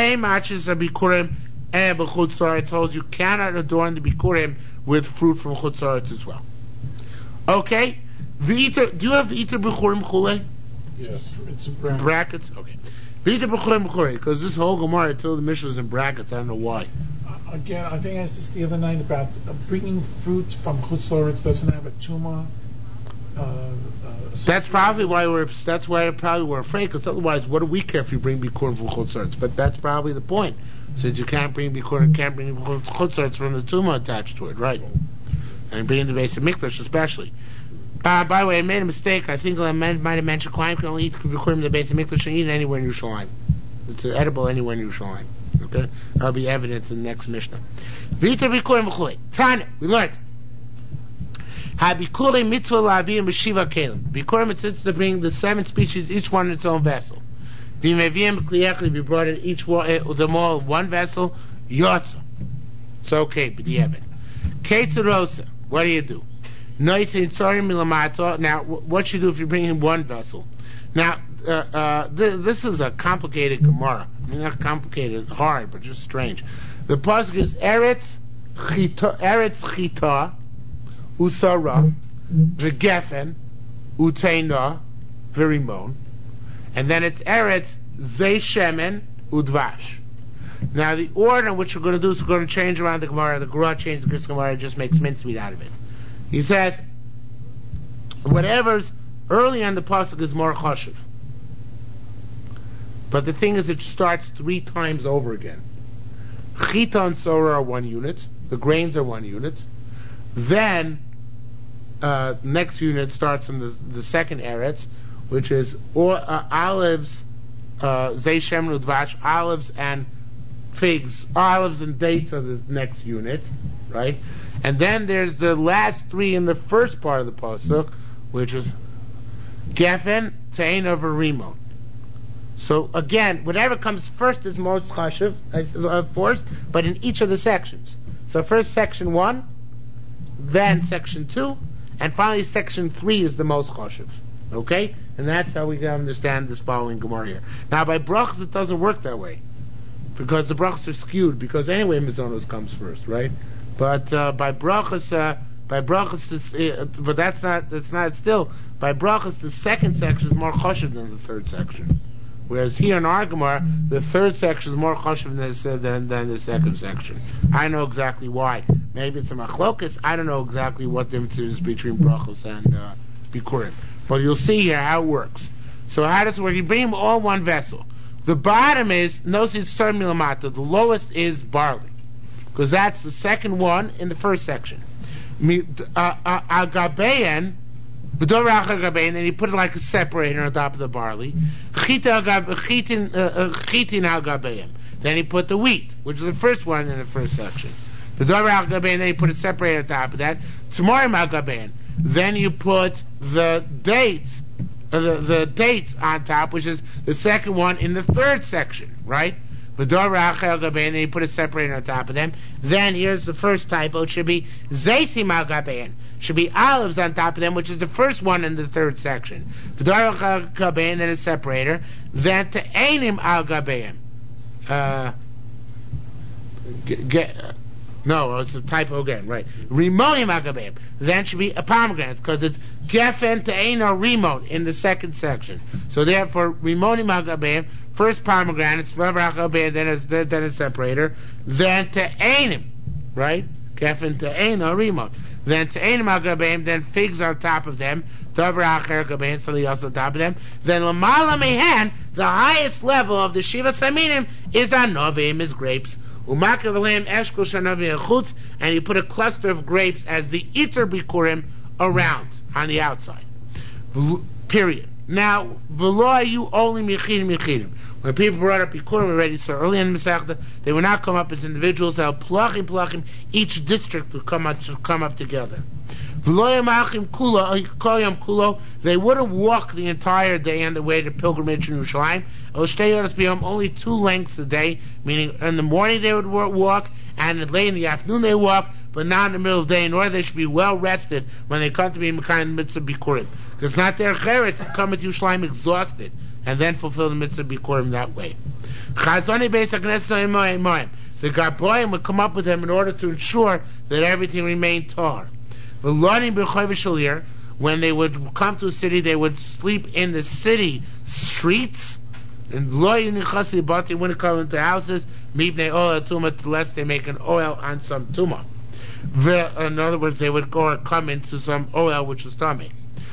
And b'chutzaretz holds you cannot adorn the Bikurim with fruit from chutzaretz as well. Okay? Do you have V'iter B'churim Chule? Yes, it's in Brackets? Okay. V'iter B'churim Chule, because this whole Gemara until the Mishnah is in brackets, I don't know why. Again, I think I asked this the other night about bringing fruit from chutzaretz doesn't have a tumah. That's probably why we're afraid, because otherwise, what do we care if you bring Bikurim from chutzaretz? But that's probably the point. Since you can't bring Bikurim, can't bring chutzarts from the tumah attached to it, right? And bring the base of Mikdash especially. By the way, I made a mistake. I think I might have mentioned Klaim can only eat Bikurim in the base of Mikdash and eat it anywhere in Yerushalayim. It's edible anywhere in Yerushalayim. Okay? That'll be evidence in the next Mishnah. V'iter Bikurim v'chulei. Tanya, we learned. Ha-Bikurim mitzvah la'avim b'shiva kelim. Bikurim it's to bring the 7 species, each one in its own vessel. If you brought it each them all one vessel, yotza. It's okay, but the Evan. Ketzerosa, what do? Now, what you do if you bring in one vessel? Now, this is a complicated Gemara. I mean, not complicated, hard, but just strange. The pasuk is Eretz Chita, Usara, V'Gefen, Uteina, V'Rimon. And then it's Eretz, Zeh Shemen, Udvash. Now the order in which we're going to do is we're going to change around the Gemara. The Gemara changes the Gemara, just makes mincemeat out of it. He says, whatever's early in the pasuk is more chashuv. But the thing is, it starts 3 times over again. Chita and Sora are 1 unit. The grains are 1 unit. Then, next unit starts in the second Eretz, which is olives, Zeh Shemen Udvash, olives and figs, olives and dates are the next unit, right? And then there's the last 3 in the first part of the pasuk, which is Gefen, Teina, V'Rimon. So again, whatever comes first is most chashuv, first, but in each of the sections. So first section 1, then section 2, and finally section 3 is the most chashuv. Okay? And that's how we can understand this following Gemara here. Now, by brachas, it doesn't work that way. Because the brachas are skewed. Because anyway, Mizonos comes first, right? But by brachas, but that's not still. By brachas, the second section is more chashuv than the third section. Whereas here in our Gemara, the third section is more chashuv than the second section. I know exactly why. Maybe it's a machlokas. I don't know exactly what the difference is between brachas and Bikurim. But you'll see here how it works. So how does it work? You bring them all 1 vessel. The bottom is nosis tzar milamata. The lowest is barley, because that's the second one in the first section. Agabein, and then you put it like a separator on top of the barley. Chitin agabein. Then you put the wheat, which is the first one in the first section. And then you put a separator on top of that. Tamarim agabein. Then you put the dates, the dates on top, which is the second one in the third section, right? V'dor acher gabein, and you put a separator on top of them. Then here's the first typo. It should be zeisim al gabein. Should be olives on top of them, which is the first one in the third section. V'dor acher gabein, then a separator. Then te'enim al gabein. No, it's a typo again, right? Rimonim agabeim. Then should be a pomegranate, because it's gefen te'eno remote in the second section. So therefore, rimonim agabeim, first pomegranates, then a separator, then te'enim, right? Gefen te'eno remote. Then te'enim agabeim, then figs on top of them, davar acher agabeim, something else on top of them. Then lamala mehen, the highest level of the shiva saminim is anovim, is grapes. And you put a cluster of grapes as the iter bikurim around on the outside. Period. Now, v'lo you only michidim. When people brought up bikurim already, so early in the Masechta, they would not come up as individuals. They'll plachim. Each district would come up together. They wouldn't walk the entire day on the way to pilgrimage in Yerushalayim. Only 2 lengths a day, meaning in the morning they would walk, and late in the afternoon they walk, but not in the middle of the day, in order they should be well rested when they come to be Mekayim Mitzvah Bikurim. Because it's not their cheretz to come to Yerushalayim exhausted, and then fulfill the Mitzvah Bikurim that way. The Garboyim would come up with them in order to ensure that everything remained tar. When they would come to a city, they would sleep in the city streets, and they wouldn't come into houses, lest they make an oil on some tumah. In other words, they would go and come into some oil which was tummy.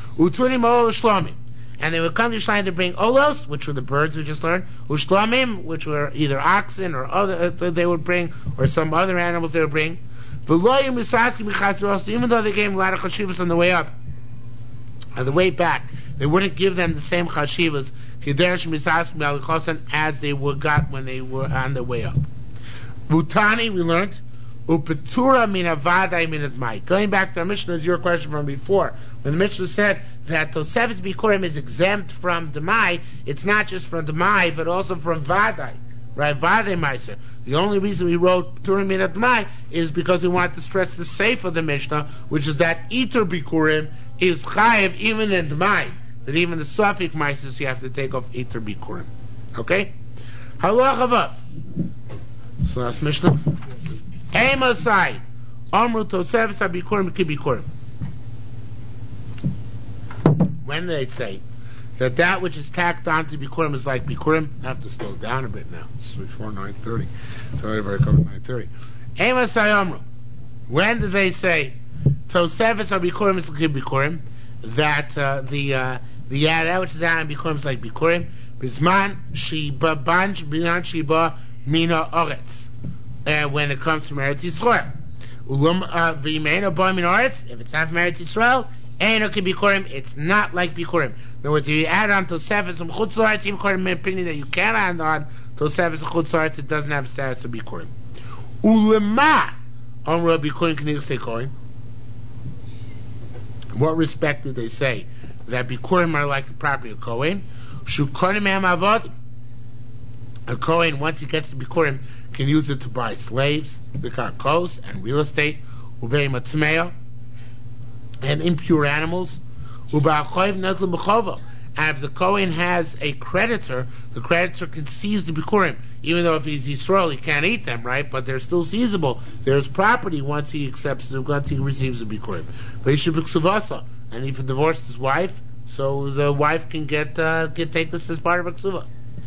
And they would come to Yerushalayim to bring olos, which were the birds we just learned, ushlamim, which were either oxen or other they would bring, or some other animals they would bring. Even though they gave a lot of chashivas on the way up, on the way back, they wouldn't give them the same chashivas as they got when they were on the way up. Butani, we learned, upetura minavadai minatmai. Going back to our Mishnah, is your question from before. When the Mishnah said that Tosefes Bikurim is exempt from Demai, it's not just from Demai, but also from Vadai. Right, Vadai Meiser. The only reason we wrote Turim Minat Demai is because we wanted to stress the safe of the Mishnah, which is that Iter Bikurim is Chayev even in Demai. That even the Safik Meisers you have to take off Iter Bikurim. Okay? Halach Avav. So that's Mishnah. Emasai. Amru Tosefes Bikurim Kibikurim. When they say that which is tacked on to Bikurim is like Bikurim, I have to slow down a bit now. It's before 9:30. So everybody comes at 9:30. Emasai Amru. When do they say Tosefes Bikurim is like Bikurim? That that which is out on Bikurim is like Bikurim. Bisman Shiba Banj Binan Shiba Mina Oretz. When it comes from Eretz Yisrael. V'yimein Aboy Min Oretz. If it's not from Eretz Yisrael, it's not like Bikurim. In other words, if you add on Tosefes and Chutz La'aretz, even according to my opinion that you can add on Tosefes and Chutz La'aretz, it doesn't have status of Bikurim. Ulema Amra Bikurim K'nil Sekoin. In what respect did they say that Bikurim are like the property of Kohen? Shukonim Ham Avod. A Kohen, once he gets to Bikurim, can use it to buy slaves, Bikarkos, and real estate, Ubei Matzmeya, and impure animals. And if the Kohen has a creditor, the creditor can seize the Bikurim, even though if he's Yisrael, he can't eat them, right? But they're still seizable. There's property once he accepts them, once he receives the Bikurim. But he should be Ksuvasa, and if he divorced his wife, so the wife can take this as part of a Ksuva.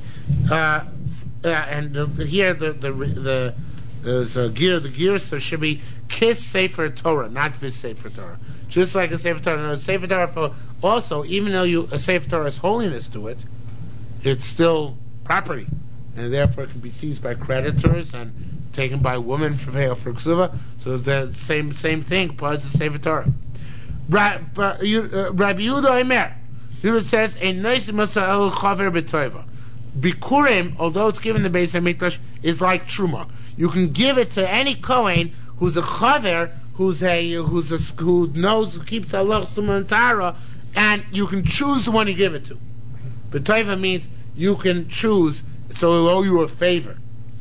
Here the Girsa should be Kiss Sefer Torah, not Vis Sefer Torah. Just like a Sefer Torah. No, Sefer Torah also, even though a Sefer Torah has holiness to it, it's still property, and therefore it can be seized by creditors and taken by women for Ksuva. So the same thing applies to Sefer Torah. Rabbi Yehuda Omer, Yehuda says, "A nice masa'el chaver b'toiva." Bikurim, although it's given the Beis HaMikdash, is like Truma. You can give it to any Kohen who's a chaver, who keeps Allah Tumah Tara, and you can choose the one you give it to. B'toiva means you can choose, so he'll owe you a favor.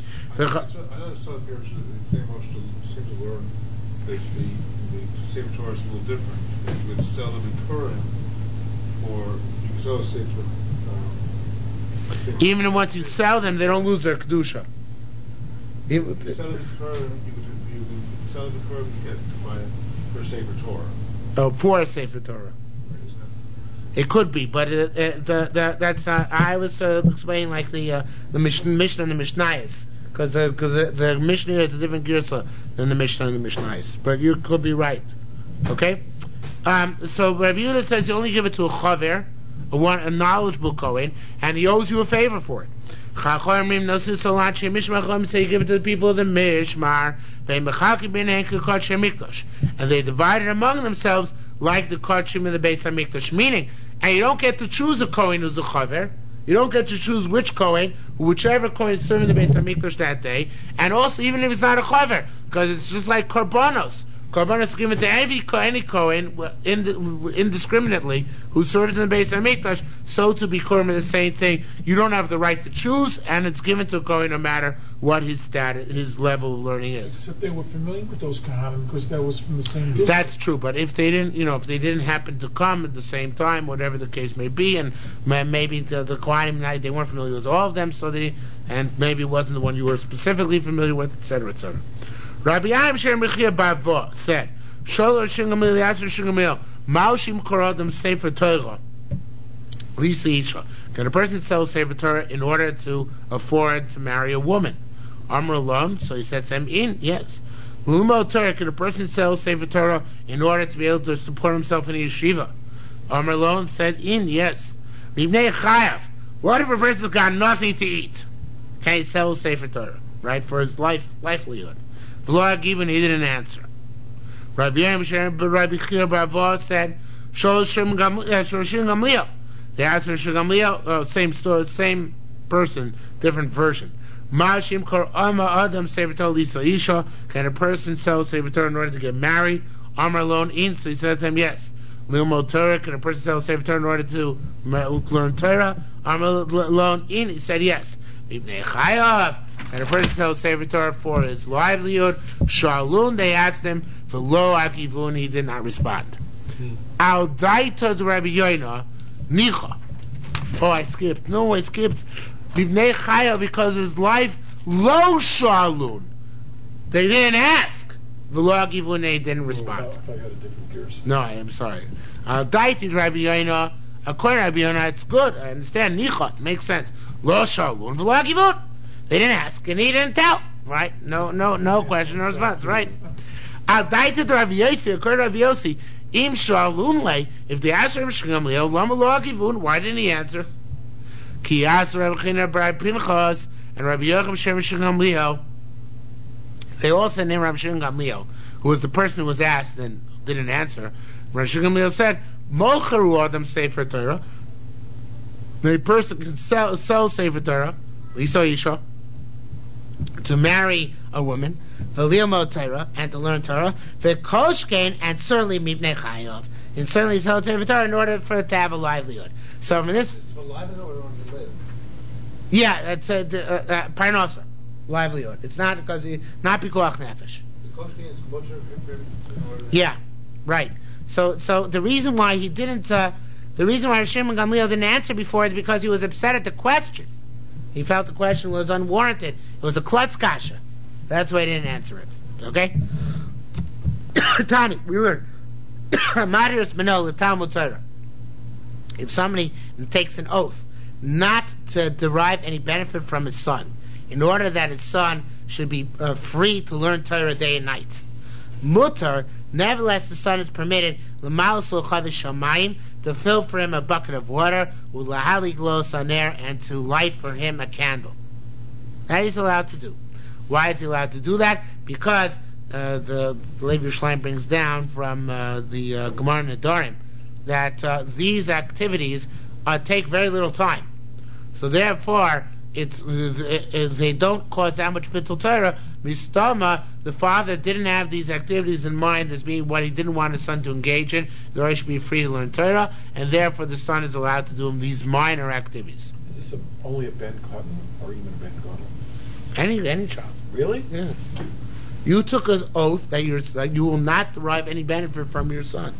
I know some here seem to learn that the Sefer Torah is a little different. You could sell them in Purim, or you can sell a Sefer. Even once you sell them, they don't lose their kedusha. You sell them in Purim, you can sell them in Purim, you get to buy it for Sefer Torah. Oh, for a Sefer Torah. It could be, but that's I was explaining like the Mishnah and the Mishnayos, because the Mishnah is a different girsa than the Mishnah and the Mishnayos. But you could be right. Okay. So Rabbi Yehuda says you only give it to a chaver, a knowledgeable Kohen, and he owes you a favor for it. Chachamim nosis salat mishmar say you give it to the people of the Mishmar, and they divided among themselves like the Kodshim of the Beis HaMikdash. Meaning, and you don't get to choose a Kohen who's a chaver. You don't get to choose which Kohen, whichever Kohen is serving the Beis HaMikdash that day, and also even if it's not a chaver, because it's just like Korbanos. Korbanos is given to any Kohen indiscriminately who serves in the Beis HaMikdash, so to be Korban the same thing. You don't have the right to choose, and it's given to a Kohen no matter what his status, his level of learning is. Except they were familiar with those Kohanim because that was from the same district. That's true, but if they didn't happen to come at the same time, whatever the case may be, and maybe the Kohanim, they weren't familiar with all of them, and maybe it wasn't the one you were specifically familiar with, etc., etc. Rabbi Yam Shem Rechia Bavo said, Shol Shingamil Yasser Shingamil Maushim Korodem Sefer Torah Lisa Isha. Can a person sell Sefer Torah in order to afford to marry a woman? Amr Lom, so he said to him, yes. Lumo Torah, can a person sell Sefer Torah in order to be able to support himself in a yeshiva? Amr Lom said, yes. Mibnei Chayav, what if a person's got nothing to eat? Can he sell Sefer Torah, right, for his livelihood? V'lo Agibin, he didn't answer. Rabbi Chir Bavo said, Sholoshim Gamliel. They asked Sholoshim Gamliel, same story, same person, different version. Ma'ashim Kor Ama Adam Sefer Torah Lisa Isha. Can a person sell Sefer Torah in order to get married? Amar Lon In. So he said to him, yes. Lilmo Torah. Can a person sell Sefer Torah in order to learn Torah? Amar Lon In. He said yes. Ibnei Chayav. And a person sells Sefer Torah for his livelihood. Shalun, they asked him for lo akivun, he did not respond. Al daita de Rabbi Yoina, nicha. Oh, I skipped. No, I skipped. Bibnei Chaya, because his life, lo shalun. They didn't ask. V'lo akivun, they didn't respond. I thought you had a different gears. No, I am sorry. Al daita de Rabbi Yoina, according to Rabbi Yoina, it's good. I understand. Nicha, makes sense. Lo shalun, v'lo akivun. They didn't ask, and he didn't tell. Right? No question, no response. Right? Al daita de Rabbi Yossi, according to Rabbi Yossi, im shalun le, if they asked Rabbi Shgamliel, lama lo akivun, why didn't he answer? Ki asked Rabbi China Bar Pinchas and Rabbi Yocham Shem Shgamliel. They all said name Rabbi Shgamliel, who was the person who was asked and didn't answer. Rabbi Shgamliel said, Mocharu Adam Sefer Torah. The person can sell Sefer Torah, Lisa Isha, to marry a woman, v'liyamo Torah, and to learn Torah, v'koshkein, and certainly mibnei chayav, and certainly sell Torah in order for it to have a livelihood. So from this, It's for livelihood or in order to live? yeah, it's parnasa, livelihood. It's not because not pikuach nefesh. The koshkein is kosher in order to... Yeah, right. So the reason why he didn't, the reason why Shimon Gamliel didn't answer before is because he was upset at the question. He felt the question was unwarranted. It was a klutz kasha. That's why he didn't answer it. Okay? Tani, we learn. Marius Manol, the Talmud Torah. If somebody takes an oath not to derive any benefit from his son, in order that his son should be free to learn Torah day and night, mutar, nevertheless the son is permitted to fill for him a bucket of water, and to light for him a candle. That he's allowed to do. Why is he allowed to do that? Because the Levi Yerushalayim brings down from the Gemara Nedarim that these activities take very little time. So therefore, they don't cause that much bittul Torah. Mistama, the father didn't have these activities in mind as being what he didn't want his son to engage in. The Torah should be free to learn Torah, and therefore the son is allowed to do these minor activities. Is this only a Ben Cotton or even a Ben Gadol? Any child. Really? Yeah. You took an oath that you will not derive any benefit from your son.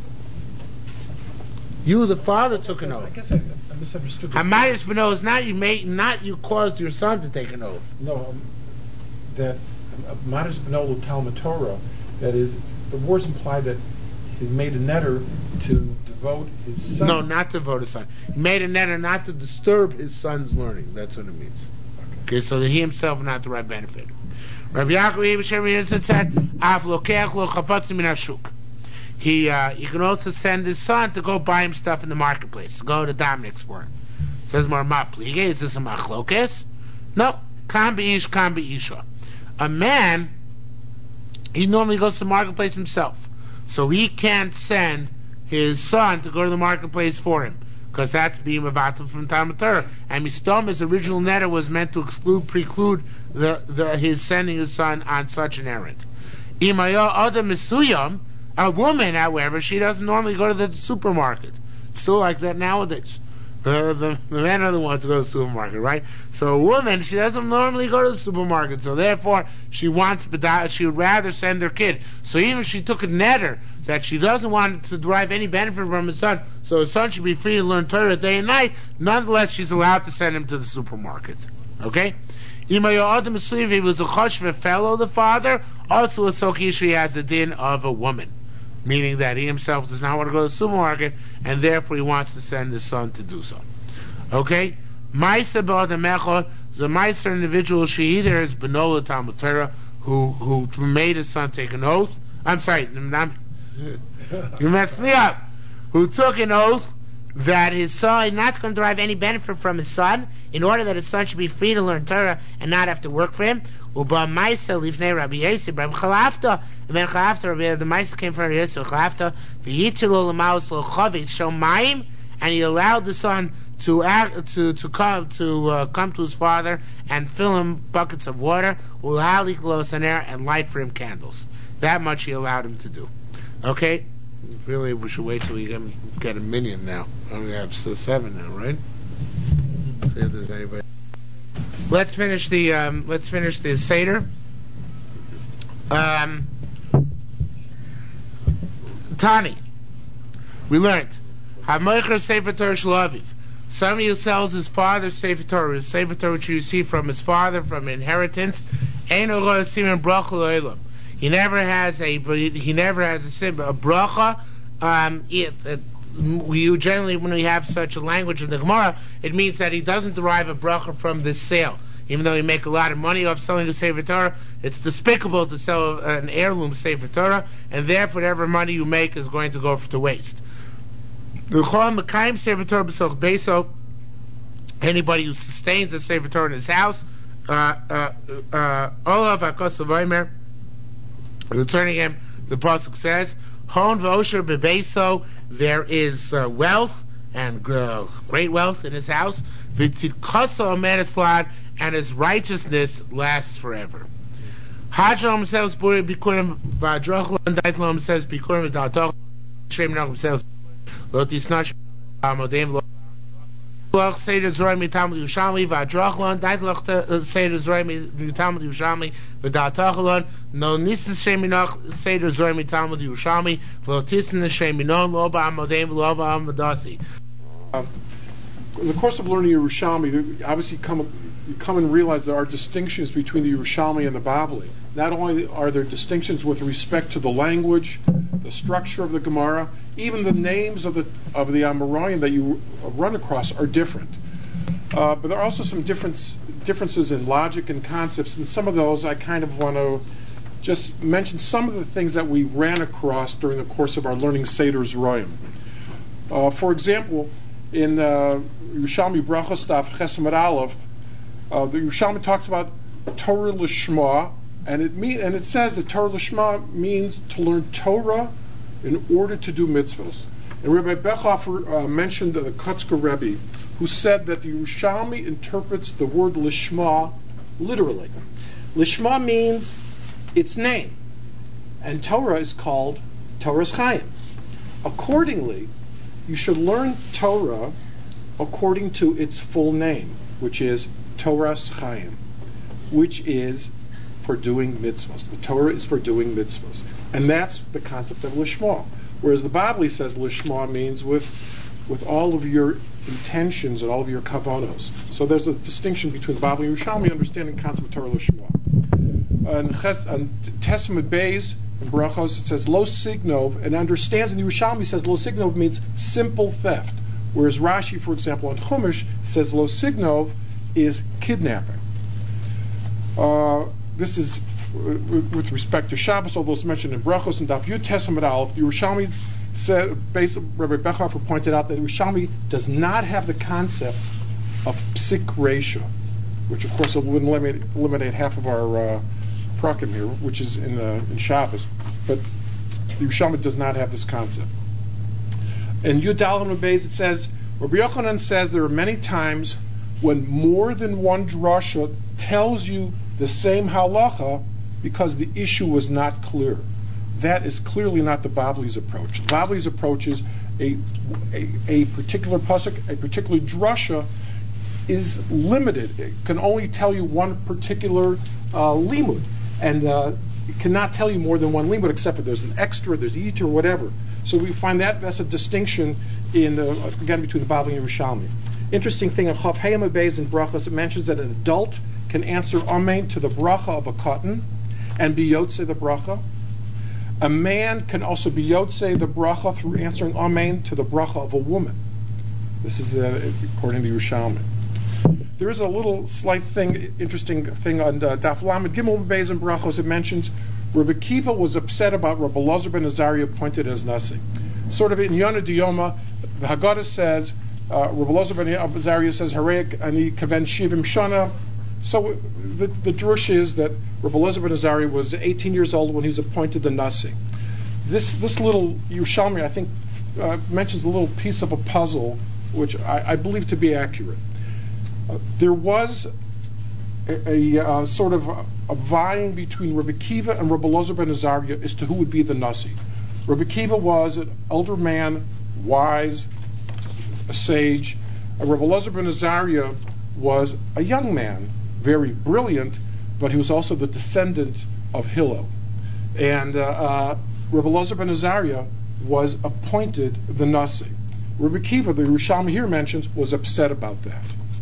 You, the father, took an I oath. guess I misunderstood. Hamayis beno is not you caused your son to take an oath. No, that Maris Benolu Talmud Torah, that is, the words imply that he made a netter to devote his son. No, not to devote his son. He made a netter not to disturb his son's learning. That's what it means. Okay, so that he himself will not derive benefit. Rabbi Yaakov Yibashem said, "Av lokeach lo chapatzim min hashuk." He can also send his son to go buy him stuff in the marketplace, to go to Dominic's for him. Says more Maplige, is this a machlokes? No, kan be'isha. A man, he normally goes to the marketplace himself, so he can't send his son to go to the marketplace for him, because that's being avatul from Talmud Torah. And Mistom, his original netter was meant to preclude his sending his son on such an errand. Imaya adam misuyam. A woman, however, she doesn't normally go to the supermarket. It's still like that nowadays. The men are the ones who go to the supermarket, right? So a woman, she doesn't normally go to the supermarket, so therefore she would rather send her kid. So even if she took a netter that she doesn't want to derive any benefit from his son, so his son should be free to learn Torah day and night, nonetheless she's allowed to send him to the supermarket. Okay? If he was a choshve fellow, the father, also a sokish, he has the din of a woman. Meaning that he himself does not want to go to the supermarket, and therefore he wants to send his son to do so. Okay? Maisa ba'adamecha is a Maisa individual, she either is Benola Talmud Torah, who made his son take an oath. I'm sorry, you messed me up. Who took an oath that his son is not going to derive any benefit from his son, in order that his son should be free to learn Torah and not have to work for him. Uba Maisa lifnei Rabbi Yosef, Rabbi Chalafta, and then Chalafta, the Maisa came from Rabbi Yosef, Chalafta, v'yitzilu l'maus l'chavit shomayim, and he allowed the son to come to his father and fill him buckets of water, ulhalik lo saner, and light for him candles. That much he allowed him to do. Okay? Really, we should wait till we get a minyan now. I only have 7 now, right? See if there's anybody. Let's finish the Seder. Tani, we learned Hamoicher Sefer Torah Shalaviv. Somebody who sells his father's Sefer Torah which you receive from his father from inheritance, Eino Lo Siman Bracha Lo'elam. He never has a bracha. We generally, when we have such a language in the Gemara, it means that he doesn't derive a bracha from this sale. Even though you make a lot of money off selling a Sefer Torah, it's despicable to sell an heirloom Sefer Torah, and therefore whatever money you make is going to go to waste. Anybody who sustains a Sefer Torah in his house, returning him, the pasuk says, Hon v'osher bebeso, there is wealth and great wealth in his house. V'tzidkasa omer eslad, and his righteousness lasts forever. Hajram says bikurim v'adrochlan daitlom says bikurim v'datoch shem nachum says lo tisnash amodim lo loch seder zroim mitamud Yerushalmi v'adrochlan daitloch seder zroim mitamud Yerushalmi v'datochlon no nisas shem minach seder zroim mitamud Yerushalmi v'lo tisnash shem minon lo ba'amodim lo ba'amadasi. In the course of learning Yerushalmi, obviously you come and realize there are distinctions between the Yerushalmi and the Bavli. Not only are there distinctions with respect to the language, the structure of the Gemara, even the names of the Amoraim that you run across are different. But there are also some differences in logic and concepts, and some of those I kind of want to just mention some of the things that we ran across during the course of our learning Seder Zroim. For example, in Yerushalmi Brachos Daf Chesed Aleph, the Yerushalmi talks about Torah Lishma, and it says that Torah Lishma means to learn Torah in order to do mitzvahs. And Rabbi Bechhofer mentioned the Kotzker Rebbe, who said that the Yerushalmi interprets the word Lishma literally. Lishma means its name, and Torah is called Torah's Chaim. Accordingly, you should learn Torah according to its full name, which is Torah's Chaim. which is for doing mitzvahs. The Torah is for doing mitzvahs. And that's the concept of lishma. Whereas the Bavli says lishma means with all of your intentions and all of your kavanos. So there's a distinction between the Bavli and Yerushalmi understanding the concept of Torah lishma. And Testament Beis in Brachos it says lo signov, and understands in Yerushalmi says lo signov means simple theft. Whereas Rashi, for example, on Chumash says lo signov is kidnapping. This is with respect to Shabbos, although it's mentioned in Brachos and Daf Yud Testament Aleph. The Yerushalmi said, Rabbi Bechhofer pointed out that Yerushalmi does not have the concept of psik ratio, which of course would eliminate half of our prakim here, which is in Shabbos. But the Yerushalmi does not have this concept. In Yud Dalet Beis it says, Rabbi Yochanan says there are many times when more than one drasha tells you the same halacha because the issue was not clear. That is clearly not the Bavli's approach. The Bavli's approach is a particular pasuk, a particular drasha is limited. It can only tell you one particular limud, and it cannot tell you more than one limud, except for there's an extra, there's yit or whatever. So we find that's a distinction again between the Bavli and Yerushalmi. Interesting thing in Chav Hayim Beis in Brachos, it mentions that an adult can answer amen to the bracha of a cotton and be yotzei the bracha. A man can also be yotzei the bracha through answering amen to the bracha of a woman. This is according to Yerushalmi. There is a little slight interesting thing on Daf Lamed Gimel Beis in Brachos. It mentions Rabbi Kiva was upset about Rabbi Elazar ben Azariah appointed as Nasi. Sort of in Yonah Diyoma, the Haggadah says, Rabbi Elazar ben Azariah says, Harei ani kaven shivim shana. So the drush is that Rabbi Elazar ben Azariah was 18 years old when he was appointed the Nasi. This little Yerushalmi, I think, mentions a little piece of a puzzle, which I believe to be accurate. There was a sort of a vying between Rabbi Kiva and Rabbi Elazar ben Azariah as to who would be the Nasi. Rabbi Kiva was an older man, wise, a sage. Rabbi Elazar ben Azariah was a young man, very brilliant, but he was also the descendant of Hillel. And Rabbi Elazar ben Azariah was appointed the Nasi. Rabbi Kiva, the Yerushalmi here mentions, was upset about that.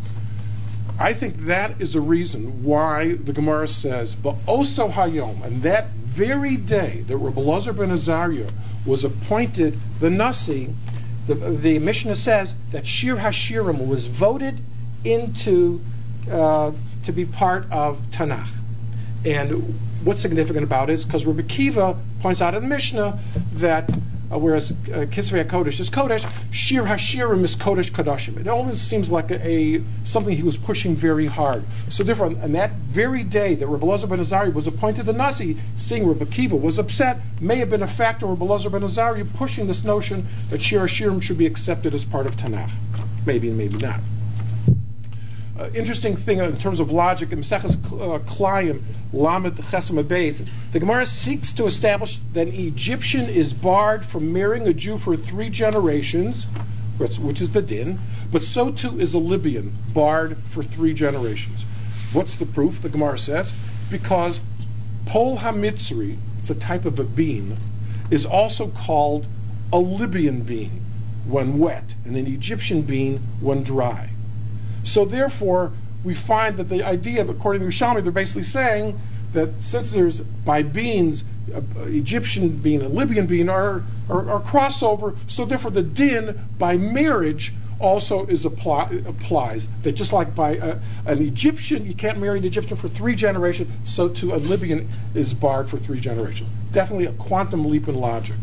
I think that is a reason why the Gemara says, Ba'oso hayom, and that very day that Rabbi Elazar ben Azariah was appointed the Nasi, the Mishnah says that Shir HaShirim was voted into to be part of Tanakh. And what's significant about it is because Rabbi Kiva points out in the Mishnah that whereas Kisvei HaKodesh is Kodesh, Shir HaShirim is Kodesh Kodashim. It always seems like something he was pushing very hard. So therefore, on that very day that Rabbi Elazar ben Azariah was appointed the Nasi, seeing Rabbi Kiva was upset, may have been a factor of Rabbi Elazar ben Azariah pushing this notion that Shir HaShirim should be accepted as part of Tanakh. Maybe and maybe not. Interesting thing in terms of logic in Maseches Klayim Lamed Chesem Beis, the Gemara seeks to establish that an Egyptian is barred from marrying a Jew for 3 generations, which is the din, but so too is a Libyan barred for 3 generations. What's the proof? The Gemara says because Pol HaMitzri, it's a type of a bean, is also called a Libyan bean when wet, and an Egyptian bean when dry. So therefore, we find that the idea, according to Yerushalmi, they're basically saying that since there's by beans, Egyptian bean and Libyan bean are crossover, so therefore the din by marriage also applies. That just like by an Egyptian, you can't marry an Egyptian for 3 generations, so too a Libyan is barred for 3 generations. Definitely a quantum leap in logic.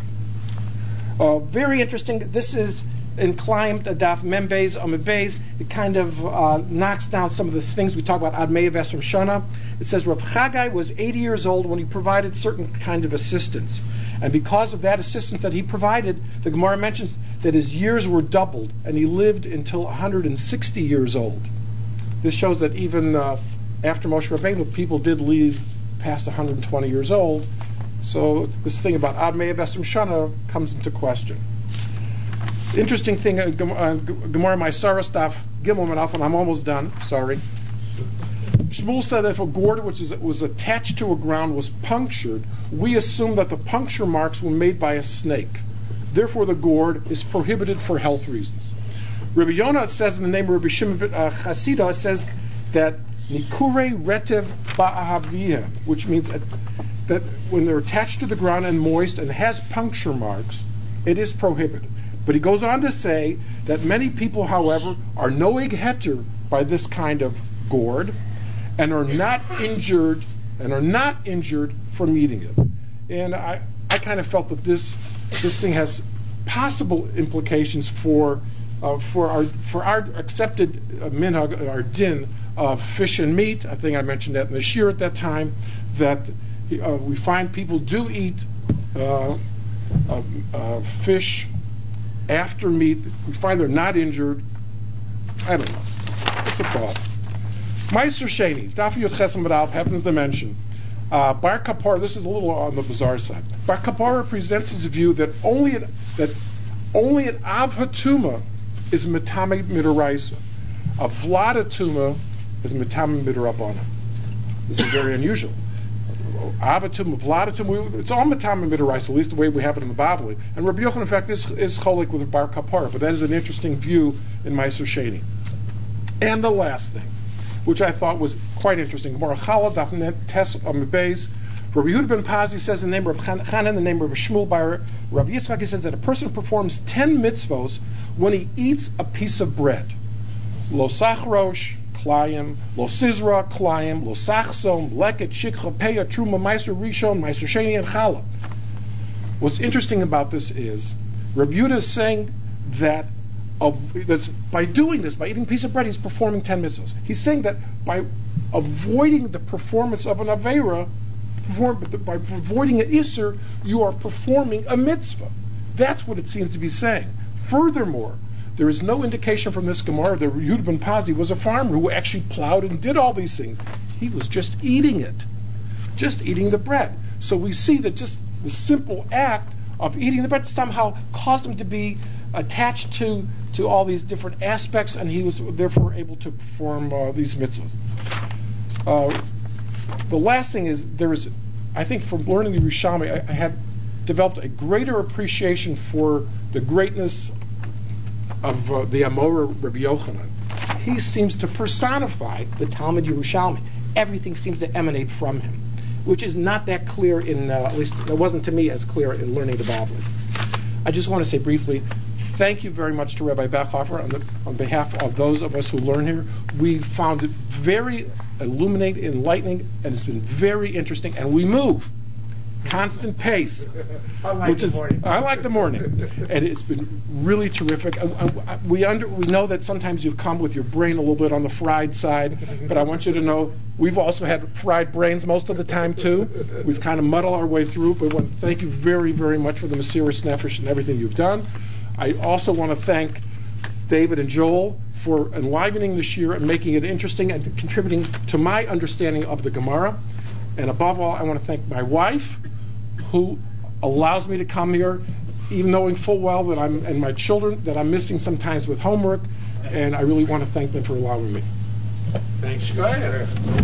Very interesting. This is in Klayim Daf Mem Beis Amud Beis. It kind of knocks down some of the things we talk about Ad Me'av Esrim Shana. It says Rav Chagai was 80 years old when he provided certain kind of assistance, and because of that assistance that he provided, the Gemara mentions that his years were doubled, and he lived until 160 years old. This shows that even after Moshe Rabbeinu, people did live past 120 years old. So this thing about Ad Me'av Esrim Shana comes into question. Interesting thing, Gemara Ma'asaros Daf Gimel Menaf, and I'm almost done. Sorry. Shmuel said that if a gourd which was attached to a ground was punctured, we assume that the puncture marks were made by a snake. Therefore, the gourd is prohibited for health reasons. Rabbi Yonah says in the name of Rabbi Shimon Chasida, says that Nikure Retev Ba'ahaviyah, which means that when they're attached to the ground and moist and has puncture marks, it is prohibited. But he goes on to say that many people, however, are noeg heter by this kind of gourd and are not injured from eating it. And I kind of felt that this thing has possible implications for our accepted minhag, our din of fish and meat. I think I mentioned that in the shir at that time, that we find people do eat fish after meat. We find they're not injured. I don't know. It's a thought. Meiser Sheni, Daf Yud Chesem B'Aleph happens to mention Bar Kapar. This is a little on the bizarre side. Bar Kapar presents his view that only at Av Hatuma is Metame Midaraisa. A Vlad Hatuma is Metame Midarabana. This is very unusual. Av Hatuma, Vlad Hatuma, it's all Metame Midaraisa, at least the way we have it in the Bavli. And Rabbi Yochanan, in fact, is cholik with Bar Kapar, but that is an interesting view in Meiser Sheni. And the last thing, which I thought was quite interesting. Gemara Chala Daf Tes Ambeis. Rabbi Yehuda ben Pazi says in the name of Chanan, in the name of Shmuel by Rabbi Yitzchak, he says that a person performs 10 mitzvos when he eats a piece of bread. Lo sachrosh klayim, lo sizra klayim, lo sachsom, leket, shikcha, peya, truma, meiser rishon, meiser sheni, and chala. What's interesting about this is Rabbi Yehuda is saying that by doing this, by eating a piece of bread, he's performing 10 mitzvahs. He's saying that by avoiding the performance of an aveira, by avoiding an iser, you are performing a mitzvah. That's what it seems to be saying. Furthermore, there is no indication from this Gemara that Yehuda ben Pazi was a farmer who actually plowed and did all these things. He was just eating it, just eating the bread. So we see that just the simple act of eating the bread somehow caused him to be attached to all these different aspects, and he was therefore able to perform these mitzvahs. The last thing is, I think from learning the Yerushalmi, I have developed a greater appreciation for the greatness of the Amora Rabbi Yochanan. He seems to personify the Talmud Yerushalmi. Everything seems to emanate from him, which is not that clear at least it wasn't to me as clear in learning the Bavli. I just want to say briefly, thank you very much to Rabbi Bechhofer on behalf of those of us who learn here. We found it very illuminating, enlightening, and it's been very interesting. And we move constant pace. I like the morning, and it's been really terrific. We know that sometimes you've come with your brain a little bit on the fried side, but I want you to know we've also had fried brains most of the time too. We kind of muddle our way through, but I want to thank you very, very much for the Mesiras Nefesh and everything you've done. I also want to thank David and Joel for enlivening this year and making it interesting and contributing to my understanding of the Gemara. And above all, I want to thank my wife, who allows me to come here, even knowing full well that and my children, that I'm missing sometimes with homework, and I really want to thank them for allowing me. Thanks. Go ahead.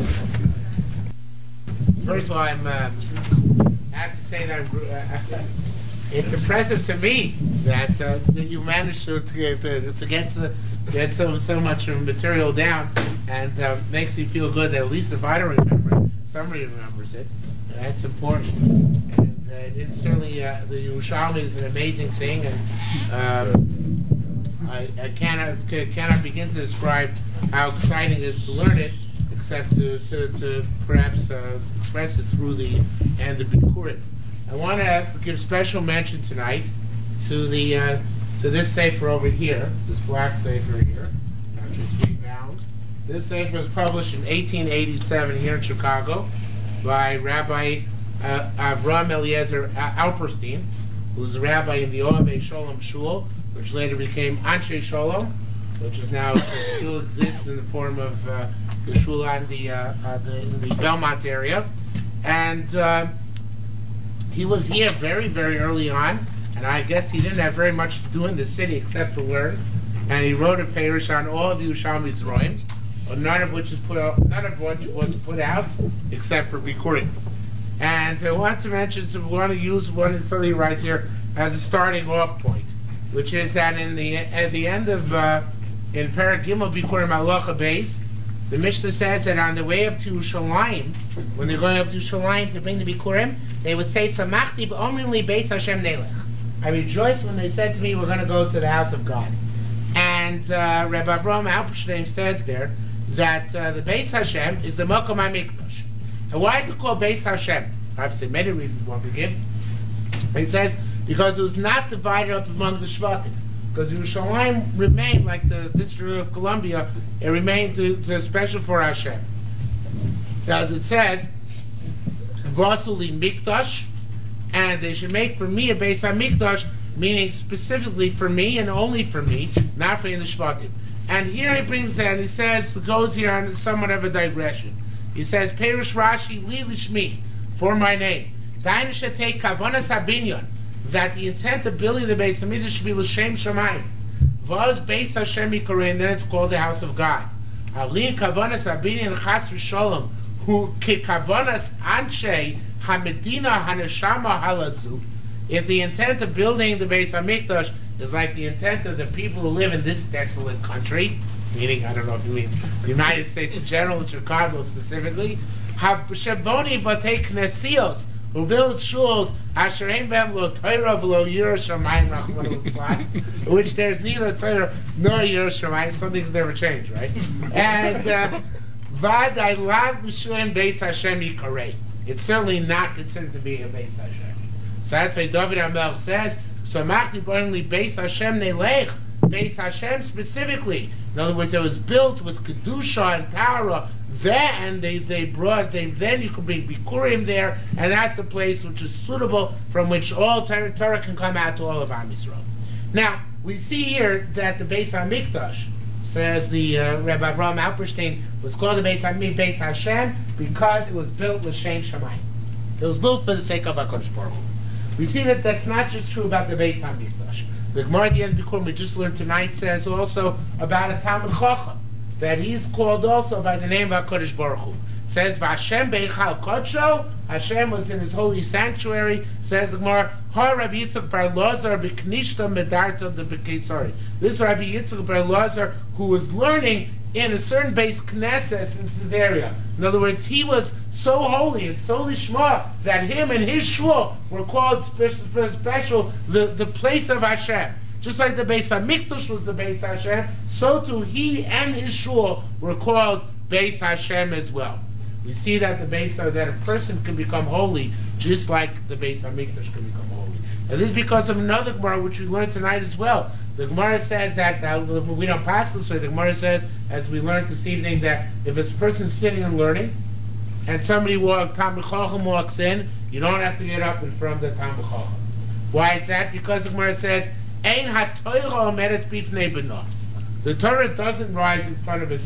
First of all, I have to say that it's impressive to me that you managed to get so much material down, and makes me feel good that at least if I don't remember it, somebody remembers it. That's important. And it's certainly the Yerushalmi is an amazing thing, and I cannot begin to describe how exciting it is to learn it, except to perhaps express it through the Bikurim. I want to give special mention tonight to this sefer over here, this black sefer here, actually 3 pounds. This sefer was published in 1887 here in Chicago by Rabbi Avram Eliezer Alperstein, who's a rabbi in the Ohavei Sholom Shul, which later became Anshe Sholom, which is now still exists in the form of the shul in the Belmont area, and he was here very, very early on, and I guess he didn't have very much to do in the city except to learn, and he wrote a parish on all of Yerushalmi's Roim, none of which was put out except for Bikurim. And I want to mention, so we want to use one something right here as a starting off point, which is that at the end of in Perek Gimel Bikurim Halacha Beis, the Mishnah says that on the way up to Yerushalayim, when they're going up to Yerushalayim to bring the Bikurim, they would say, Samachti b'omrim li beis Hashem nelech. I rejoiced when they said to me, we're going to go to the house of God. And Rabbi Avraham Alperstein says there that the Beis Hashem is the Mokom HaMikdash. And why is it called Beis Hashem? I've said many reasons one could give. It says because it was not divided up among the Shvatim. Because Yerushalayim remained like the District of Columbia, it remained special for Hashem. As it says, Vasuli Mikdash, and they should make for me a Beis HaMikdash, meaning specifically for me and only for me, not for the Shvatim. And here he brings that, he says, goes here on somewhat of a digression. He says, Perush Rashi li lishmi, for my name. Dainu shetei kavanas habinyan, that the intent of building the Beis HaMikdash should be l'shem shamayim. Vaz Beis Hashem yikarein, and then it's called the house of God. Alin kavanas habinyan chas v'sholom, who ke kavanas anshe hamedina haneshama halazu. If the intent of building the Beis HaMikdash is like the intent of the people who live in this desolate country, meaning, I don't know if it means the United States in general, Chicago specifically, Shaboni Batei Knesios, who build shuls, Asher Ein Behem Lo Torah V'Lo Yirah Shamayim Rachmana Litzlan, in which there's neither Torah nor Yirah Shamayim. Some things never change, right? And Vadai Lav B'Shuim Beis Hashem Yikarei. It's certainly not considered to be a Beis Hashem. So that's why David HaMelech says, Samachti B'Onli Beis Hashem Nelech, Beis Hashem specifically. In other words, it was built with Kedusha and Tara there, and then you could bring Bikurim there, and that's a place which is suitable from which all Torah can come out to all of Am Yisrael. Now, we see here that the Beis HaMikdash, says the Rabbi Avraham Alperstein, was called the Beis Hashem because it was built with Shem Shamayim. It was built for the sake of HaKadosh Baruch Hu. We see that that's not just true about the Beis HaMikdash. The Gemara at the end of Bikurim we just learned tonight says also about a Talmid Chacham, that he's called also by the name of HaKadosh Baruch Hu. It says, V'Hashem beichal kodsho, Hashem was in his holy sanctuary, says the Gemara, Har Rabbi Yitzchak bar Lazar b'knishta medarta de b'keitzari. This is Rabbi Yitzchak bar Lazar, who was learning in a certain base Knesset in Caesarea. In other words, he was so holy and so lishma that him and his shul were called special the place of Hashem. Just like the Beis HaMikdash was the Beis Hashem, so too he and his shul were called Beis Hashem as well. We see that that a person can become holy just like the Beis HaMikdash can become holy. And this is because of another Gemara which we learned tonight as well. The Gemara says that, we don't pass this way, the Gemara says, as we learned this evening, that if it's a person sitting and learning, and somebody Talmid Chacham walks in, you don't have to get up in front of the Talmid Chacham. Why is that? Because the Gemara says, Ein ha-Torah omedes bifnei beno. The Torah doesn't rise in front of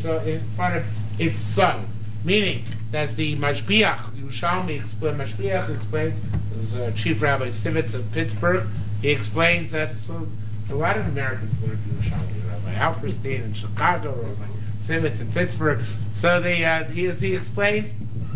its son. Meaning, that's the Mashbiach, Yerushalmi Mashbiach explains, there's Chief Rabbi Sivitz of Pittsburgh, he explains that, so a lot of Americans learn Yerushalmi, Rabbi Alperstein in Chicago, Rabbi Sivitz in Pittsburgh. So he explains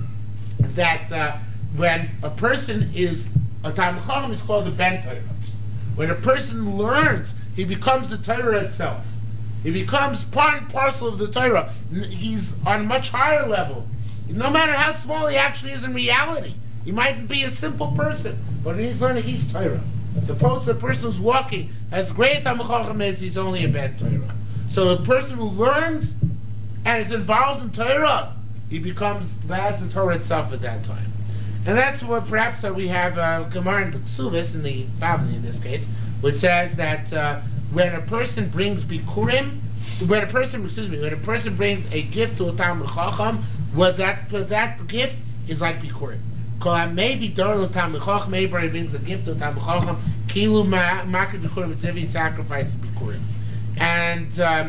that when a person is a Talmid Chacham, it's called a Ben Torah. When a person learns, he becomes the Torah itself. He becomes part and parcel of the Torah. He's on a much higher level. No matter how small he actually is in reality. He might be a simple person, but when he's learning, he's Torah. Suppose the person who's walking, as great Talmid Chacham is, he's only a Ben Torah. So the person who learns and is involved in Torah, he becomes the Torah itself at that time. And that's what perhaps we have Gemara in Ksuvis, in the Bavli in this case, which says that when a person brings Bikurim, when a person brings a gift to a Talmid Chacham, that gift is like Bikurim. Maybe during the Talmid Chacham, maybe he brings a gift to a Talmid Chacham, Kilu Makir Bikurim, it's every sacrifice of Bikurim. And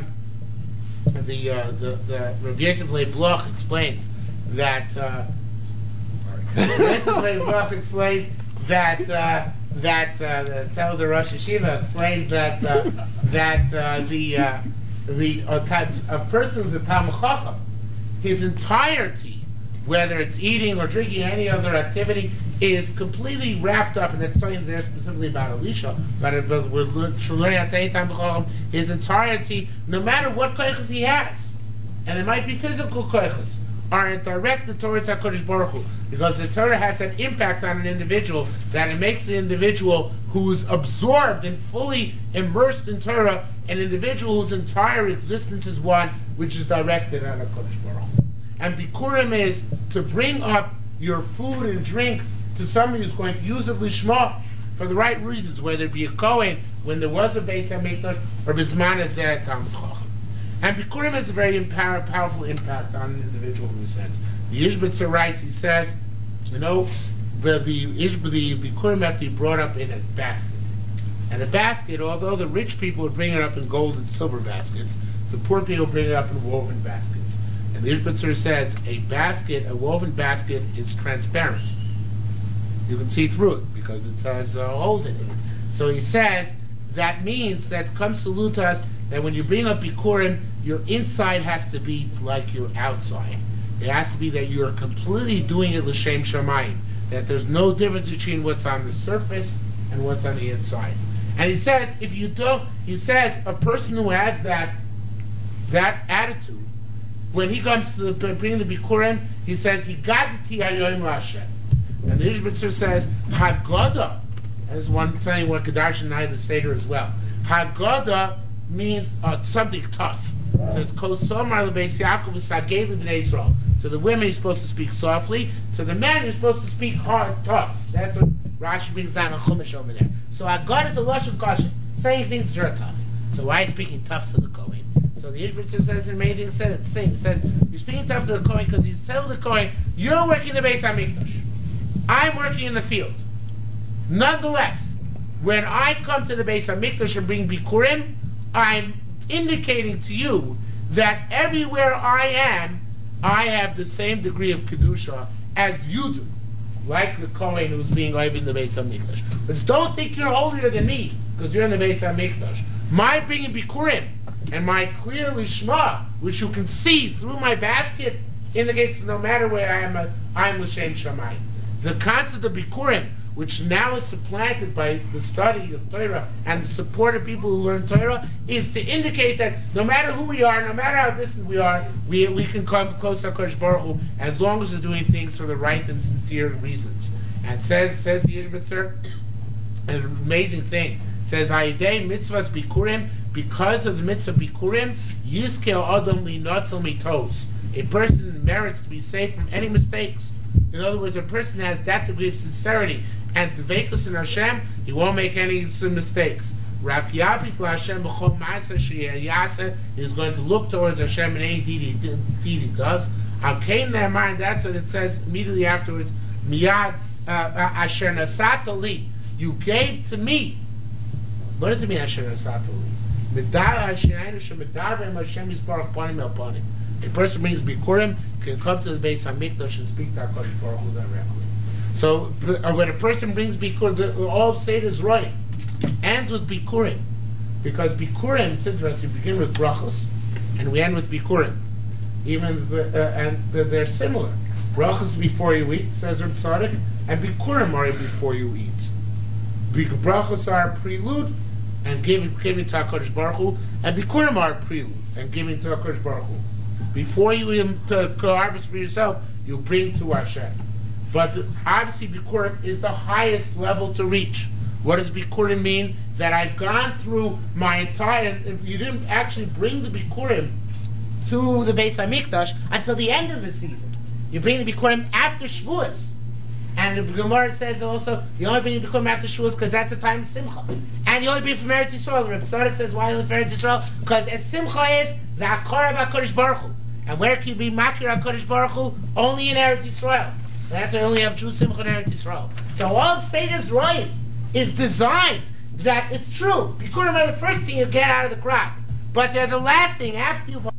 the Rabbi Yosef Leib Bloch explains that tells the Rosh Yeshiva explains that a person is a Talmid Chacham his entirety, whether it's eating or drinking or any other activity, is completely wrapped up, and that's talking there specifically about Elisha, but we're learning his entirety, no matter what koiches he has, and it might be physical koiches, are directed towards HaKadosh Baruch Hu, because the Torah has an impact on an individual that it makes the individual who's absorbed and fully immersed in Torah an individual whose entire existence is one which is directed at HaKadosh Baruch Hu. And Bikurim is to bring up your food and drink to somebody who's going to use it lishma for the right reasons, whether it be a Kohen when there was a Beis HaMikdash or Bisman Azeh Talmud Chacham. And Bikurim has a very powerful impact on an individual in a sense. The Ishbitzer writes, he says, the Bikurim have to be brought up in a basket. And a basket, although the rich people would bring it up in gold and silver baskets, the poor people bring it up in woven baskets. And the Ishbitzer says a woven basket is transparent. You can see through it because it has holes in it. So he says that means that comes to Lutas that when you bring up Bikurim, your inside has to be like your outside. It has to be that you're completely doing it l'shem shamayim. That there's no difference between what's on the surface and what's on the inside. And he says if you don't, he says a person who has that attitude, when he comes to bring the Bikurim, he says he got the Tihayoim Lashem. And the Ishbitzer says Haggadah, as one thing what Kedash and I the Seder as well. Haggadah means something tough. It says Kosomar lebeis Yaakov v'sagei lebnei Yisrael. So the women are supposed to speak softly. So the men are supposed to speak hard, tough. That's what Rashi brings down on Chumash over there. So Haggadah is a lashon kasha, saying things that are tough. So why is speaking tough to the Kohen? So the Ishbitzer says an amazing thing. It says you're speaking tough to the Kohen because he's telling the Kohen, you're working the Beis HaMikdash. I'm working in the field. Nonetheless, when I come to the Beis HaMikdash and bring Bikurim, I'm indicating to you that everywhere I am, I have the same degree of Kedusha as you do, like the Kohen who's being over in the Beis HaMikdash. But don't think you're holier than me because you're in the Beis HaMikdash. My bringing Bikurim and my clear lishma, which you can see through my basket, indicates no matter where I am, I'm l'shem shamayim. The concept of Bikurim, which now is supplanted by the study of Torah and the support of people who learn Torah, is to indicate that no matter who we are, no matter how distant we are, we can come close to HaKadosh Baruch Hu as long as we're doing things for the right and sincere reasons. And says the Ishbitzer, an amazing thing. It says, Hayidei mitzvahs Bikurim, because of the mitzvah Bikurim, Yizkel Adam Linotzel Mitos. A person merits to be safe from any mistakes. In other words, a person has that degree of sincerity and dveikus in Hashem, he won't make any mistakes. Rak Yabit LaHashem b'chol ma'aseh sheyaseh, is going to look towards Hashem in any deed he does. Al kain ne'amar, that's what it says immediately afterwards. Miyad asher nasata li, you gave to me. What does it mean asher nasata li? Midar Hashem shemidar b'hem Hashem yisbarach panim el panim. A person brings Bikurim, can come to the Beis HaMikdash and speak to HaKadosh Baruch Hu directly. So when a person brings Bikurim, all of Seder is right. Ends with Bikurim. Because Bikurim, it's interesting, we begin with brachos, and we end with Bikurim. And they're similar. Brachos before you eat, says Reb Tzadok, and Bikurim are before you eat. Brachos are a prelude, and giving to HaKadosh Baruch Hu, and Bikurim are a prelude, and giving to HaKadosh Baruch Hu. Before you harvest for yourself, you bring to Hashem. But obviously Bikurim is the highest level to reach. What does Bikurim mean? That I've gone through my entire, if you didn't actually bring the Bikurim to the Beis HaMikdash until the end of the season. You bring the Bikurim after Shavuos. And the Gemara says also, you only bring the Bikurim after Shavuos because that's the time of Simcha. And you only bring from Eretz Yisrael. Reb Tzadok says, why from Eretz Yisrael? Because as Simcha is the Akar of HaKadosh Baruch Hu. And where can you be Makir HaKadosh Baruch Hu? Only in Eretz Yisrael. That's why we only have Jew Simcha in Eretz Yisrael. So all of Seder's Royim is designed that it's true. Bikurim are the first thing you get out of the crop. But they're the last thing after you